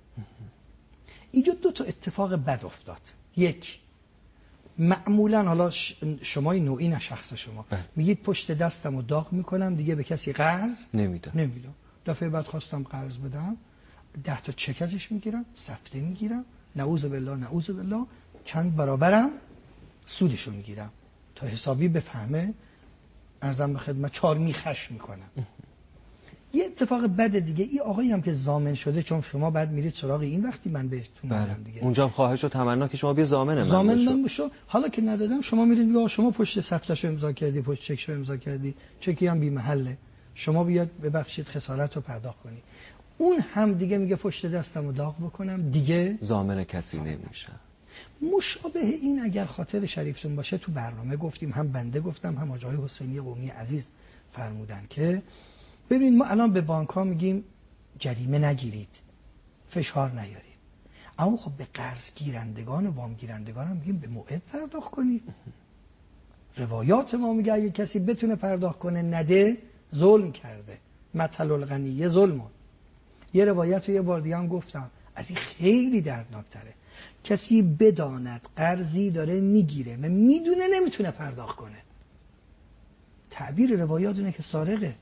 Speaker 2: اینجا دو تا اتفاق بد افتاد. یک، معمولا حالا شما نوعی نه شخص شما میگید پشت دستم رو داغ میکنم دیگه به کسی قرض نمیدم. دفعه بعد خواستم قرض بدم 10 تا چک ازش میگیرم، سفته میگیرم، نعوذ بالله چند برابرم سودشو میگیرم تا حسابی بفهمه ارزم به خدمت 4 میخش میکنم. یه اتفاق بد دیگه، این آقایی هم که ضامن شده، چون شما بعد میرید سراغ این وقتی من بهتون میگم دیگه
Speaker 1: اونجا خواهش و تمنا که شما بیا ضامن
Speaker 2: بشو. حالا که ندادم شما میرید میگه شما پشت سفتشو امضا کردی، پشت چکشو امضا کردی، چکی هم بی محله، شما بیاد ببخشید خسارت رو پرداخت کنی. اون هم دیگه میگه پشت دستمو داغ بکنم دیگه
Speaker 1: ضامن کسی نمیشم.
Speaker 2: مشابه این اگر خاطر شریفتون باشه تو برنامه گفتیم، هم بنده گفتم هم آقای حسینی قومی عزیز فرمودن که ببین ما الان به بانک ها میگیم جریمه نگیرید، فشار نیارید، اما خب به قرض گیرندگان و وام گیرندگان هم میگیم به موعد پرداخت کنید. روایات ما میگه اگه کسی بتونه پرداخت کنه نده ظلم کرده، مثل الغنی ظلمون. یه روایت رو یه بار دیگه هم گفتم، از این خیلی دردناکتره. کسی بداند قرضی داره میگیره و میدونه نمیتونه پرداخت کنه، تعبیر روایات اینه که سارقه،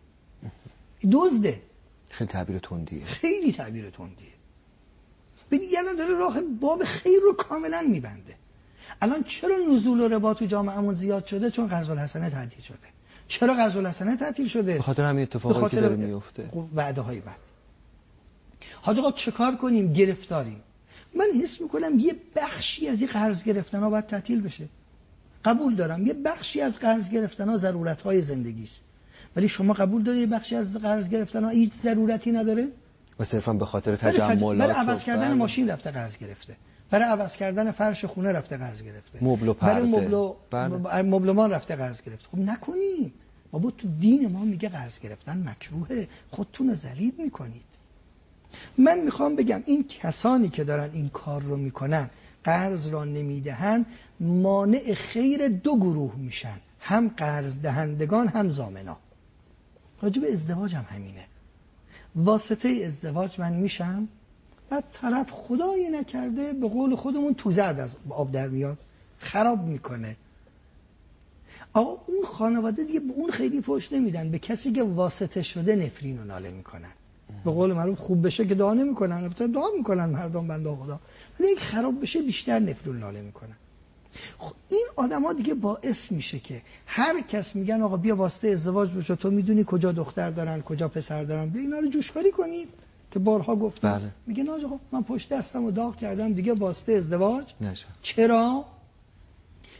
Speaker 2: دزده.
Speaker 1: خیلی تعبیر تندیه.
Speaker 2: خیلی تعبیر تندیه. ببین الان داره راه باب خیر رو کاملا میبنده. الان چرا نزول و ربا تو جامعهمون زیاد شده؟ چون قرض الحسنه تعطیل شده. چرا قرض الحسنه تعطیل شده؟
Speaker 1: به خاطر همین اتفاقی که داره میفته.
Speaker 2: وعده های بعد. حاج آقا چه کار کنیم؟ گرفتاریم. من حس میکنم یه بخشی از این قرض گرفتن‌ها باید تعطیل بشه. قبول دارم یه بخشی از قرض گرفتن‌ها ضرورت‌های زندگی است. ولی شما قبول داری یه بخشی از قرض گرفتن‌ها هیچ ضرورتی نداره؟
Speaker 1: و صرفا به خاطر تجملات،
Speaker 2: برای عوض کردن ماشین رفته قرض گرفته، برای عوض کردن فرش خونه رفته قرض گرفته،
Speaker 1: مبل و پرده،
Speaker 2: برای مبلمان رفته قرض گرفته. خب نکنی بابا، تو دین ما میگه قرض گرفتن مکروهه، خودتون ذلیل میکنید. من میخوام بگم این کسانی که دارن این کار رو میکنن، قرض را نمیدهن، مانع خیر دو گروه میشن، هم قرض دهندگان هم ضامنا. راجب ازدواج هم همینه. واسطه ازدواج من میشم، بعد طرف خدایی نکرده به قول خودمون تو زرد از آب در میاد، خراب میکنه. آقا اون خانواده دیگه به اون خیلی فحش نمیدن، به کسی که واسطه شده نفرین و ناله میکنن. به قول معروف خوب بشه که دعا نمیکنن، البته دعا میکنن مردم بنده خدا، ولی اگه خراب بشه بیشتر نفرین و ناله میکنن. خب این آدما دیگه باعث میشه که هر کس میگن آقا بیا واسطه ازدواج بشه، تو میدونی کجا دختر دارن کجا پسر دارن، بیا اینا رو جوشکاری کنید که بارها گفتم. بله. میگه آقا من پشت دستمو داغ کردم دیگه واسطه ازدواج نشه. چرا؟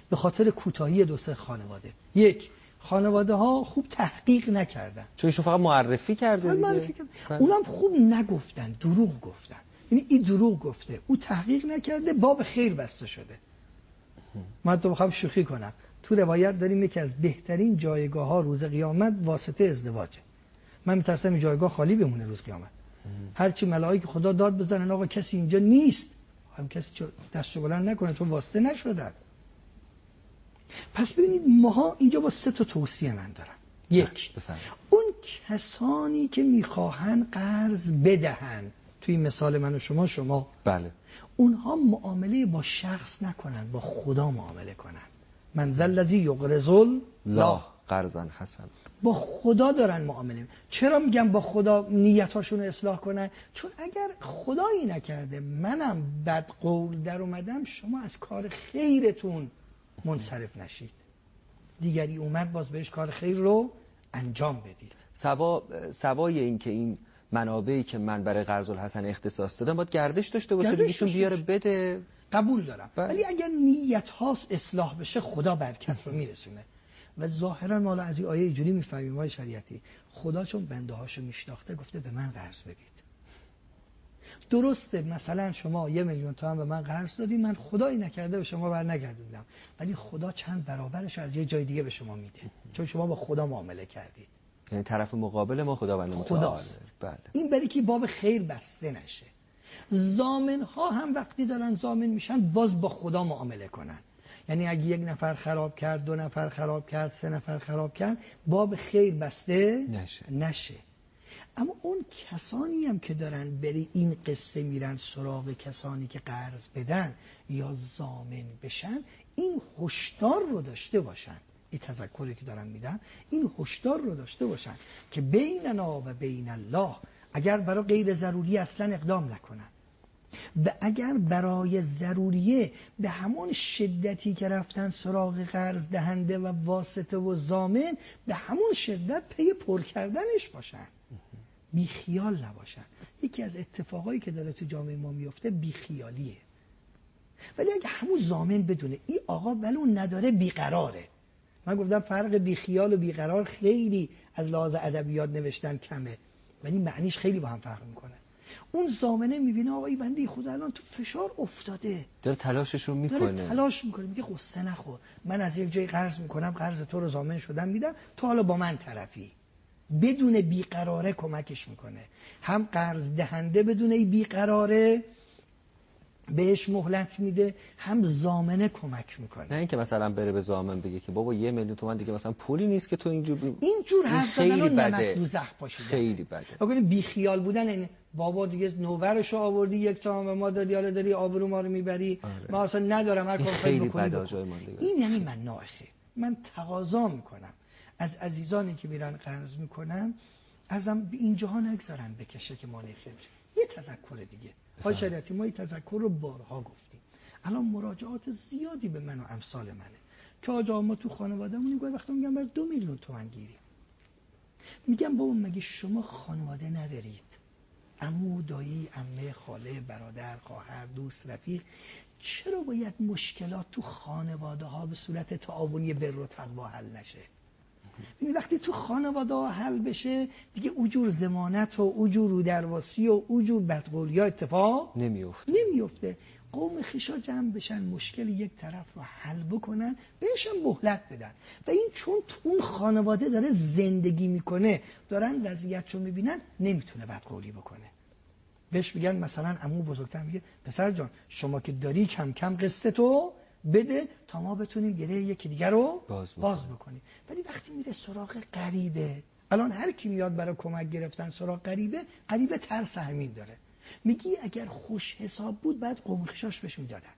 Speaker 2: به خاطر کوتاهی دو سه خانواده. یک، خانواده ها خوب تحقیق نکردن،
Speaker 1: چون ایشون فقط معرفی کرده دیگه.
Speaker 2: اونم خوب نگفتن، دروغ گفتن. یعنی این دروغ گفته، او تحقیق نکرده، باب خیر بسته شده. من تو میخوام شوخی کنم، تو روایت داریم یکی از بهترین جایگاه ها روز قیامت واسطه ازدواجه. من میترسم این جایگاه خالی بمونه روز قیامت. هرچی ملائکه خدا داد بزنن آقا کسی اینجا نیست، هم کسی دستشو بلند نکنه چون واسطه نشدن. پس ببینید ماها اینجا با 3 تا توصیه من دارم. یک، اون کسانی که میخواهن قرض بدهن، توی مثال من و شما
Speaker 1: بله،
Speaker 2: اونها معامله با شخص نکنن، با خدا معامله کنن. من ذا الذی یقرض الله
Speaker 1: قرضا حسن.
Speaker 2: با خدا دارن معامله. چرا میگم با خدا نیتاشون رو اصلاح کنن؟ چون اگر خدایی نکرده منم بد قول در اومدم، شما از کار خیرتون منصرف نشید، دیگری اومد باز بهش کار خیر رو انجام بدید.
Speaker 1: سوای این که این منابعی که من برای قرض الحسن اختصاص دادم باید گردش داشته باشه، بگیشون بیاره بده.
Speaker 2: قبول دارم، ولی اگر نیت هاست اصلاح بشه خدا برکت رو میرسونه. و ظاهرا مالا از این آیه اینجوری میفهمیم ما شریعتی، خدا چون بنده هاشو میشناخته گفته به من قرض بدید. درسته مثلا شما 1,000,000 تومان به من قرض دادی، من خدایی نکرده به شما برنگردوندم، ولی خدا چند برابرش از یه جای دیگه به شما میده، چون شما با خدا معامله کردید.
Speaker 1: یعنی طرف مقابل ما خداوند متعال. بله.
Speaker 2: این برای که باب خیر بسته نشه. ضامن ها هم وقتی دارن ضامن میشن باز با خدا معامله کنن. یعنی اگه 1 نفر خراب کرد، 2 نفر خراب کرد، 3 نفر خراب کرد، باب خیر بسته نشه. اما اون کسانی هم که دارن بری این قصه میرن سراغ کسانی که قرض بدن یا ضامن بشن، این هشدار رو داشته باشن. این تذکری که دارن میدن، این هشدار رو داشته باشن که بیننا و بین الله، اگر برای غیر ضروری اصلا اقدام نکنن و اگر برای ضروریه به همون شدتی که رفتن سراغ قرض دهنده و واسطه و ضامن، به همون شدت پی پر کردنش باشن، بیخیال نباشن. یکی از اتفاقایی که داره تو جامعه ما میفته بیخیالیه. ولی اگه همون ضامن بدونه این آقا ولو نداره بیقراره. من گفتم فرق بیخیال و بیقرار خیلی از لحاظ ادبیات نوشتن کمه، ولی معنیش خیلی با هم فرق میکنه. اون ضامنه میبینه آقا این بنده خدا الان تو فشار افتاده،
Speaker 1: داره تلاشش رو میکنه،
Speaker 2: میگه قصه نخور، من از یک جای قرض میکنم، قرض تو رو ضامن شدم میدم، تو حالا با من طرفی. بدون بیقراره کمکش میکنه. هم قرض دهنده بدون بیقراره بهش مهلت میده، هم ضامنه کمک میکنه.
Speaker 1: نه اینکه مثلا بره به ضامن بگه که بابا 1,000,000 تومان دیگه مثلا پولی نیست که تو
Speaker 2: اینجور حرف
Speaker 1: خیلی بده،
Speaker 2: دوزخ پاشیده،
Speaker 1: خیلی بده.
Speaker 2: بگین بی خیال بودن این بابا دیگه نوورشو آوردی 1 تومان به ما دادی، حالا داری آبرو ما رو میبری. آره. ما اصلا ندارم هر کار خیلی بکنی بکن. این یعنی من ناخه. من تقاضا میکنم از عزیزانی که میرن قرض میکنن ازم به اینجاها نگذارن بکشه که مانع خیر بشه. یه تذکر دیگه های شریعتی، ما این تذکر رو بارها گفتیم. الان مراجعات زیادی به من و امثال منه که آجا ما تو خانواده‌مون میگن وقتی میگم بر 2,000,000 تومان گیریم، میگم بابا مگه شما خانواده ندارید؟ عمو، دایی، عمه، خاله، برادر، خواهر، دوست، رفیق، چرا باید مشکلات تو خانواده ها به صورت تعاونی بر و تقوا حل نشه؟ یعنی وقتی تو خانواده ها حل بشه دیگه اوجور ضمانت و اوجور رودرواسی و اوجور بدقولی ها اتفاق نمیفته. قوم خیشا جمع بشن، مشکل یک طرف رو حل بکنن، بهش هم مهلت بدن. و این چون تو اون خانواده داره زندگی میکنه، دارن وضعیتشو میبینن، نمیتونه بدقولی بکنه. بهش میگن مثلا عمو بزرگتر میگه پسر جان شما که داری کم کم قسطتو بده تا ما بتونیم گره یکی دیگر رو باز بکنیم. ولی وقتی میره سراغ غریبه، الان هر کی میاد برای کمک گرفتن سراغ غریبه ترس همین داره. میگی اگر خوش حساب بود بعد قوم خشاش بهش میدادن.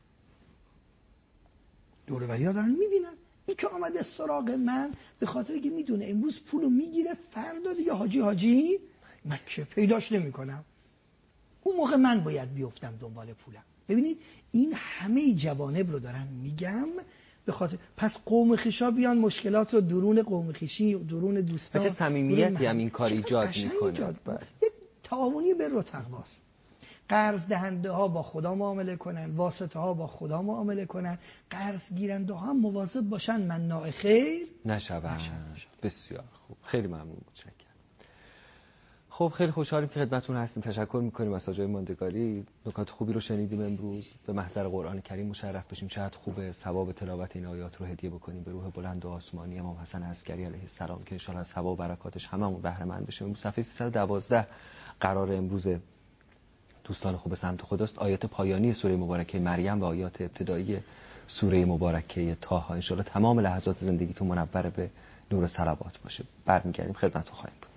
Speaker 2: دور و بریا دارن میبینن این که آمده سراغ من به خاطر که میدونه امروز پولو میگیره، فردا دیگه حاجی مکه پیداش نمیکنم، اون موقع من باید بیفتم دنبال پولم. ببینید این همه جوانب رو دارن میگم به خاطر پس قوم خیشا بیان مشکلات رو درون قوم خیشی، درون دوستان،
Speaker 1: چه صمیمیتی هم این کار ایجاد میکنه.
Speaker 2: یک تعاونی بر و تقواست. قرض دهنده ها با خدا معامله کنن، واسطه ها با خدا معامله کنن، قرض گیرنده ها هم مواظب باشن مناع خیر
Speaker 1: نشوند. بسیار خوب، خیلی ممنون، متشکرم. خب خیلی خوشحالیم که خدمتتون هستیم. تشکر می‌کنیم از ساجای ماندگاری. نکات خوبی رو شنیدیم امروز. به محضر قرآن کریم مشرف بشیم. چقدر خوبه ثواب تلاوت این آیات رو هدیه بکنیم به روح بلند و آسمانی امام حسن عسکری علیه السلام که ان شاءالله از ثواب و برکاتش هممون بهره مند بشیم. امروز صفحه 312 قرار امروز دوستان خوب سمت خداست. آیات پایانی سوره مبارکه مریم و آیات ابتدایی سوره مبارکه طه. ان شاءالله تمام لحظات زندگیتون منور به نور صلوات باشه. برمیگردیم خدمتتون خواهیم بود.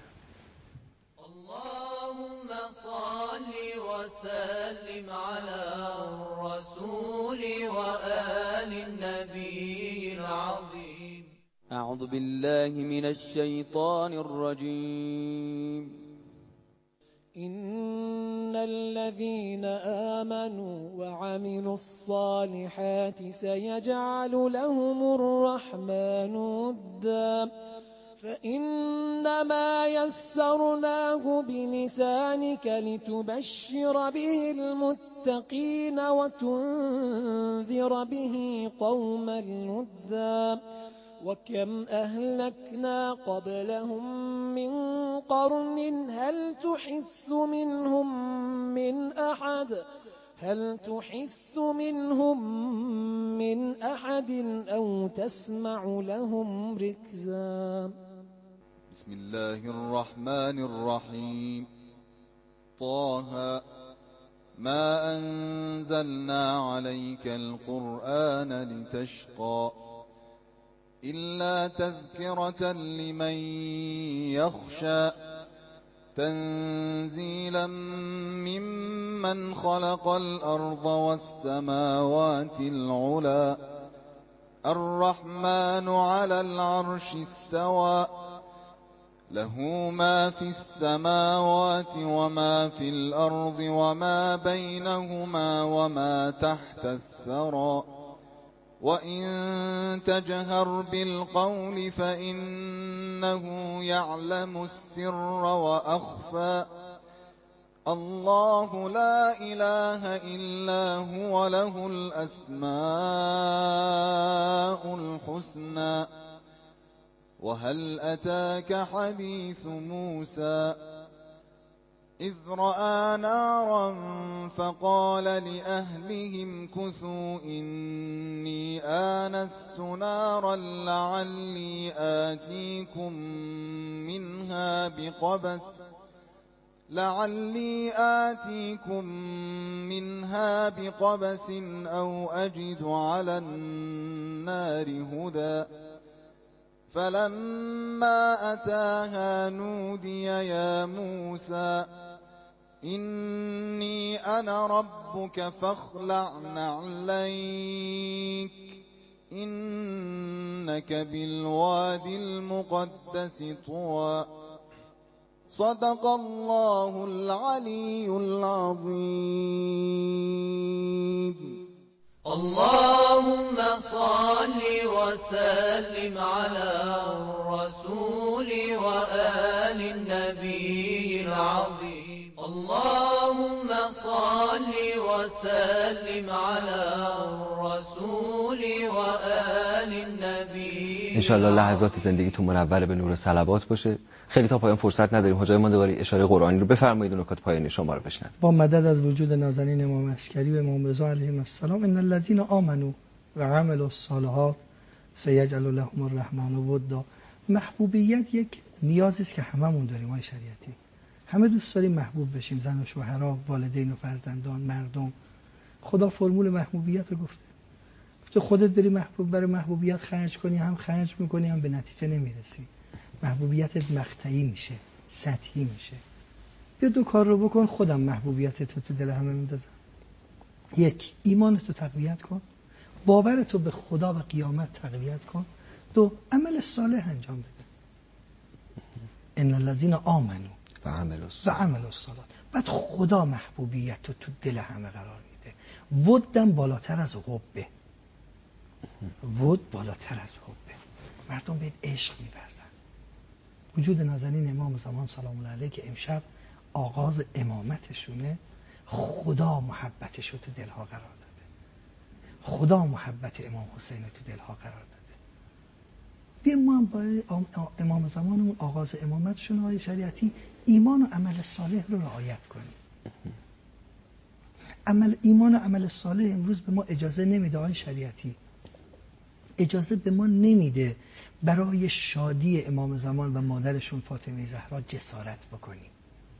Speaker 3: اللهم صل وسلم على الرسول وآل النبي العظيم. أعوذ بالله من الشيطان الرجيم. إن الذين آمنوا وعملوا الصالحات سيجعل لهم الرحمن ودا فإنما يسرناه بلسانك لتبشر به المتقين وتنذر به قوما لدا وكم أهلكنا قبلهم من قرن هل تحس منهم من أحد أو تسمع لهم ركزا.
Speaker 4: بسم الله الرحمن الرحيم. طه ما أنزلنا عليك القرآن لتشقى إلا تذكرة لمن يخشى تنزيلا ممن خلق الأرض والسماوات العلى الرحمن على العرش استوى له ما في السماوات وما في الأرض وما بينهما وما تحت الثرى وإن تجهر بالقول فإنه يعلم السر وأخفى الله لا إله إلا هو له الأسماء الحسنى وهل أتاك حديث موسى إذ رأى نارا فقال لأهلهم كثوا إني آنست نارا لعلي آتيكم منها بقبس أو أجد على النار هدى فلما أتاها نودي يا موسى إني أنا ربك فاخلع نعليك إنك بالوادي المقدس طوى صدق الله العلي العظيم.
Speaker 3: اللهم صل وسلم على الرسول وآل النبي العظيم. اللهم صل وسلم على الرسول وآل النبي.
Speaker 1: انشالله لحظات زندگیتون منور به نور صلوات باشه. خیلی تا پایان فرصت نداریم. حاجای ماندگاری اشاره قرآنی رو بفرمایید و نکات پایانی شما رو بشنویم.
Speaker 2: با مدد از وجود نازنین امام عسکری و امام رضا علیهم السلام. ان الذين آمنوا و عملوا الصالحات سيجعل لهم الرحمن ودا. محبوبیت یک نیازی است که هممون داریم. ما شریعتی همه دوست داریم محبوب بشیم، زن و شوهرها، والدین و فرزندان، مردم. خدا فرمول محبوبیت رو گفته. خودت بری برای محبوبیت خرج کنی، هم خرج میکنی هم به نتیجه نمیرسی. محبوبیتت مقطعی میشه، سطحی میشه. یه دو کار رو بکن خودم محبوبیتت تو دل همه میندازم. یک، ایمانتو تقویت کن، باورتو به خدا و قیامت تقویت کن. دو، عمل صالح انجام بده. ان الذين آمنوا و عملوا الصالحات. بعد خدا محبوبیتو تو دل همه قرار میده. ودم بالاتر از حبه. ود بالاتر از حبه. مردم بهت عشق می‌ورزن. وجود نازنین امام زمان سلام الله علیه که امشب آغاز امامتشونه خدا محبتش رو تو دلها قرار داده. خدا محبت امام حسین رو تو دلها قرار داده. بیایم ما هم برای امام زمانمون آغاز امامتشون های شریعتی ایمان و عمل صالح رو رعایت کنیم. ایمان و عمل صالح امروز به ما اجازه نمیده های شریعتی، اجازه به ما نمیده برای شادی امام زمان و مادرشون فاطمه زهرا جسارت بکنیم.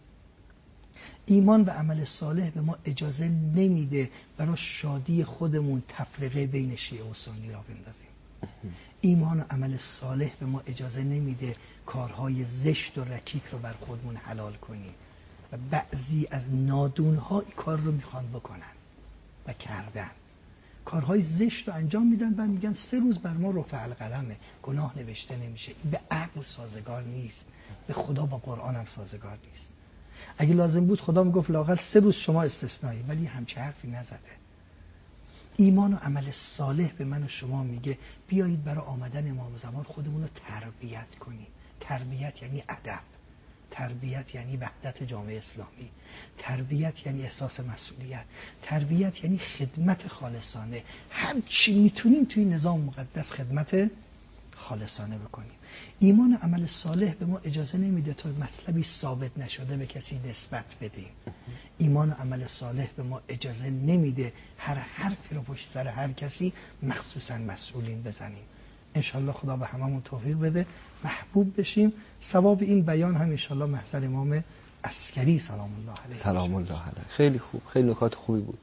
Speaker 2: ایمان و عمل صالح به ما اجازه نمیده برای شادی خودمون تفرقه بین شیعه و سنی را بندازیم. ایمان و عمل صالح به ما اجازه نمیده کارهای زشت و رکیک رو بر خودمون حلال کنیم و بعضی از نادونها این کار رو میخوان بکنن و کردن، کارهای زشت رو انجام میدن، بعد میگن 3 روز بر ما رفع القلمه، گناه نوشته نمیشه. این به عقل سازگار نیست، به خدا با قرآن هم سازگار نیست. اگه لازم بود خدا میگفت لااقل 3 روز شما استثنایی، ولی همچه حرفی نزده. ایمان و عمل صالح به من و شما میگه بیایید برای آمدن امام زمان خودمون رو تربیت کنیم. تربیت یعنی ادب، تربیت یعنی وحدت جامعه اسلامی، تربیت یعنی احساس مسئولیت، تربیت یعنی خدمت خالصانه. هر چی میتونیم توی نظام مقدس خدمت خالصانه بکنیم. ایمان و عمل صالح به ما اجازه نمیده تا مطلبی ثابت نشده به کسی نسبت بدیم. ایمان و عمل صالح به ما اجازه نمیده هر حرفی رو پشت سر هر کسی مخصوصا مسئولین بزنیم. انشالله خدا به هممون توفیق بده محبوب بشیم. ثواب این بیان هم انشالله محضر امام عسکری سلام الله علیه.
Speaker 1: سلام الله علیه. خیلی خوب، خیلی نکات خوبی بود.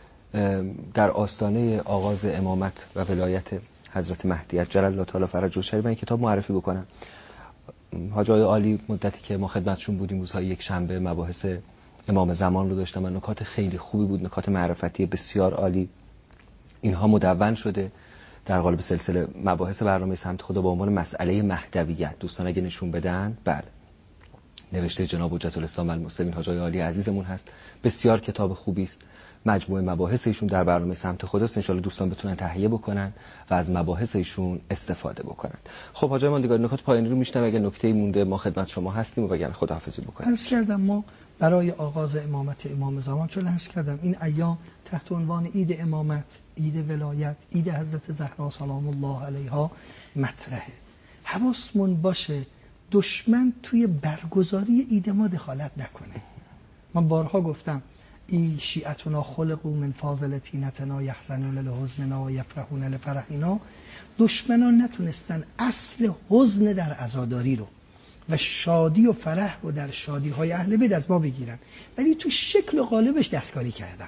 Speaker 1: در آستانه آغاز امامت و ولایت حضرت مهدی جلل الله تعالی فرجه الشریف من کتاب معرفی بکنم. حاج آقای عالی مدتی که ما خدمتشون بودیم روزهای یک شنبه مباحث امام زمان رو داشتم و نکات خیلی خوبی بود، نکات معرفتی بسیار عالی. اینها مدون شده در قالب سلسله مباحث برنامه سمت خدا با عنوان مسئله مهدویت. دوستان اگه نشون بدن، بله، نوشته جناب حجت الاسلام المسلمین حاج آقای عالی عزیزمون هست. بسیار کتاب خوبی است. مجموعه مباحث ایشون در برنامه سمت خداست. ان شاءالله دوستان بتونن تهیه بکنن و از مباحث ایشون استفاده بکنن. خب حاج آقای ماندگاری نکات پایانی رو میشنم، اگه نکته‌ای مونده ما خدمت شما هستیم و وگرنه خداحافظی بکنیم.
Speaker 2: عرض کردم ما برای آغاز امامت امام زمان، چون عرض کردم این ایام تحت عنوان عید امامت، عید ولایت، عید حضرت زهرا سلام الله علیها مطرحه. حواسمون باشه دشمن توی برگزاری عید ما دخالت نکنه. من بارها گفتم ای شیعتنا خلقوا من فاضل طینتنا یحزنون لحزننا و یفرحون لفرحنا. دشمنان نتونستن اصل حزن در عزاداری رو و شادی و فرح رو در شادی های اهل بیت از ما بگیرن، ولی تو شکل و قالبش دستکاری کردن.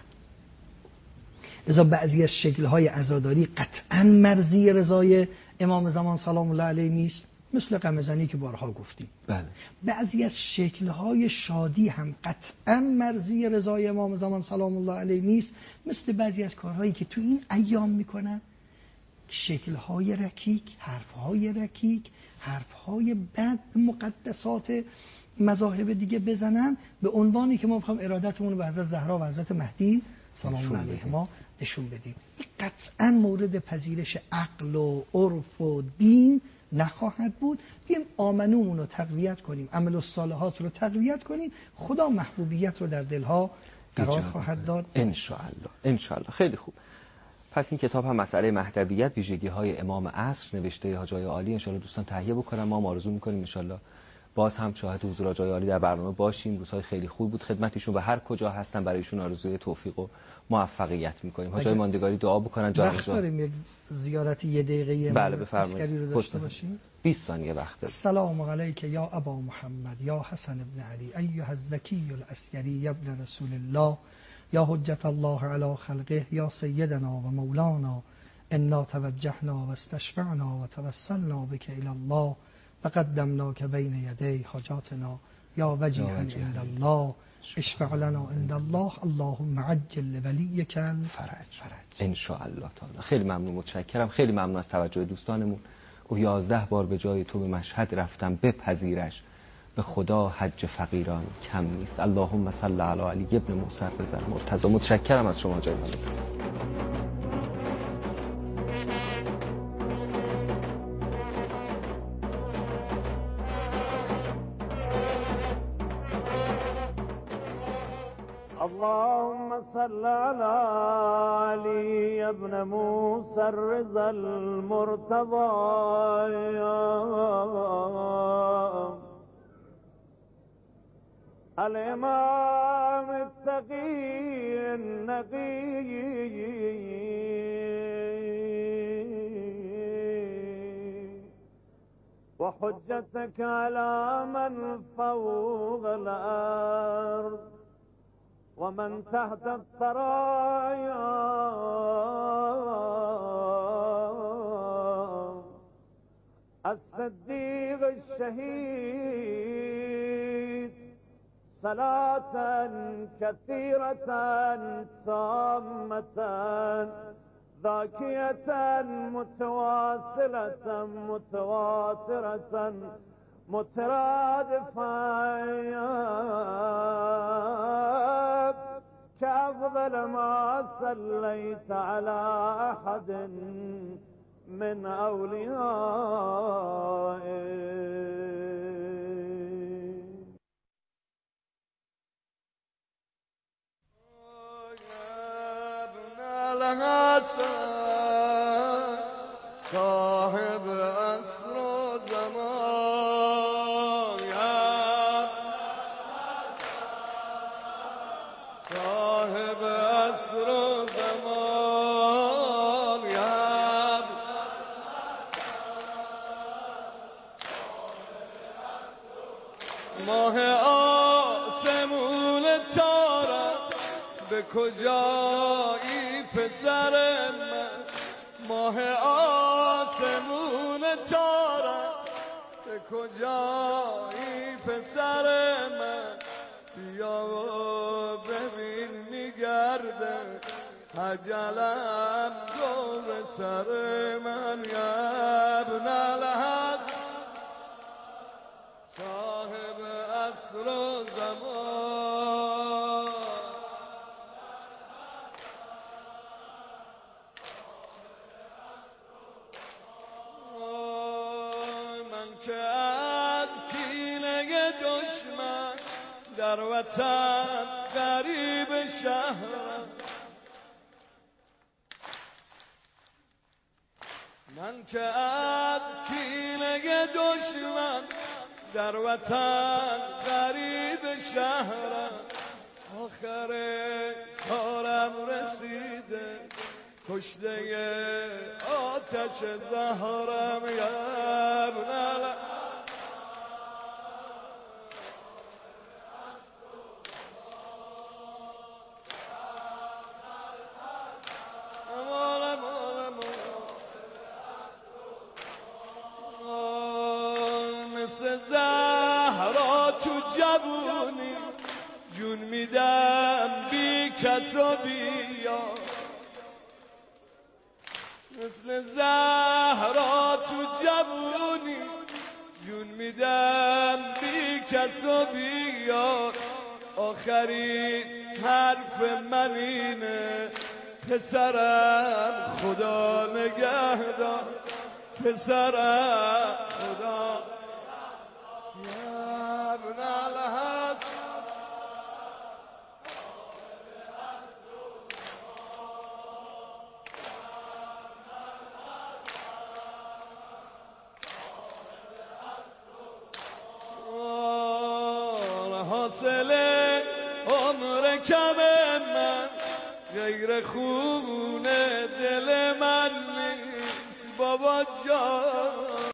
Speaker 2: لذا بعضی از شکل های عزاداری قطعا مرضی رضای امام زمان سلام الله علیه نیست، مثل غمزنی که بارها گفتیم.
Speaker 1: بله.
Speaker 2: بعضی از شکل‌های شادی هم قطعاً مرضی رضای امام زمان سلام الله علیه نیست، مثل بعضی از کارهایی که تو این ایام میکنن، شکل‌های رکیک، حرف‌های رکیک، حرف‌های بد مقدسات مذاهب دیگه بزنن به عنوانی که ما می‌خوام ارادتمون رو به حضرت زهرا و حضرت مهدی سلام الله علیه ما نشون بدیم. این قطعاً مورد پذیرش عقل و عرف و دین نخواهد بود. بیایم آمنومون رو تقویت کنیم، عمل الصالحات رو تقویت کنیم، خدا محبوبیت رو در دلها قرار خواهد داد
Speaker 1: ان شاء الله. ان شاء الله. خیلی خوب. پس این کتاب هم مسئله مهدویت، ویژگی‌های امام عصر، نوشته حاج آقای عالی، ان شاء الله دوستان تهیه بکنن. ما آرزو می‌کنیم ان شاء الله باز هم شاهد حضور حاج آقای عالی در برنامه باشیم. روزهای خیلی خوب بود خدمتشون و هر کجا هستن برایشون آرزوی توفیق و موفقیت می‌کنیم. حاج آقای ماندگاری دعا بکنن جان
Speaker 2: وقت داریم یک زیارت یه دقیقه
Speaker 1: بله بفرمایید
Speaker 2: رو داشته باشیم.
Speaker 1: 20 ثانیه وقت داریم.
Speaker 2: السلام علیک یا ابا محمد یا حسن ابن علی ایها الزکی العسکری یا ابن رسول الله یا حجت الله علی خلقه یا سیدنا و مولانا انا توجهنا و استشفعنا و توسلنا بک الی الله و قدمناک بین یدی حاجاتنا یا وجیها عند الله اشفع لنا عند الله اللهم عجل لولیک الفرج.
Speaker 1: ان شاء الله تعالی. خیلی ممنون، متشکرم. خیلی ممنون از توجه دوستانمون. او 11 بار به جای تو به مشهد رفتم بپذیرش، به خدا حج فقیران کم نیست. اللهم صل علی علی ابن موسی رضا مرتضی. متشکرم از شما جای من.
Speaker 5: الله اللهم صل على علي بن موسى الرضا المرتضى الإمام التقي النقي وحجتك على من فوق الأرض ومن تحت الثرايا الصديق الشهيد صلاة كثيرة تامة ذاكية متواصلة متواترة مترادفة كأفضل ما صليت على أحد من أوليائك. يا ابن الحسن صاحب عصر وزمان، يا صاحب عصر وزمان، يا ماه آسمون تارم به کجایی پسر من، ماه آسمون تارم به کجایی پسر من، بیا و ببین میگرده اجلم دور سر من. یا ابن الحسن صاحب عصر و زمان، من که از کینه دشمن در وطن غریب شهرم، من که از کینه دشمن در وطن غریب شهرم، آخر کارم رسیده کشته آتش زهرم. یا ابن مثل زهرا تو جوونی جون میدم بی کس و بیا، مثل زهرا تو جوونی جون میدم بی کس و بیا، آخرین حرف من اینه پسرم خدا نگهدار، پسرم خدا. یا ابن الحسن حاصل عمر کم من غیر خون دل من نیست بابا جان.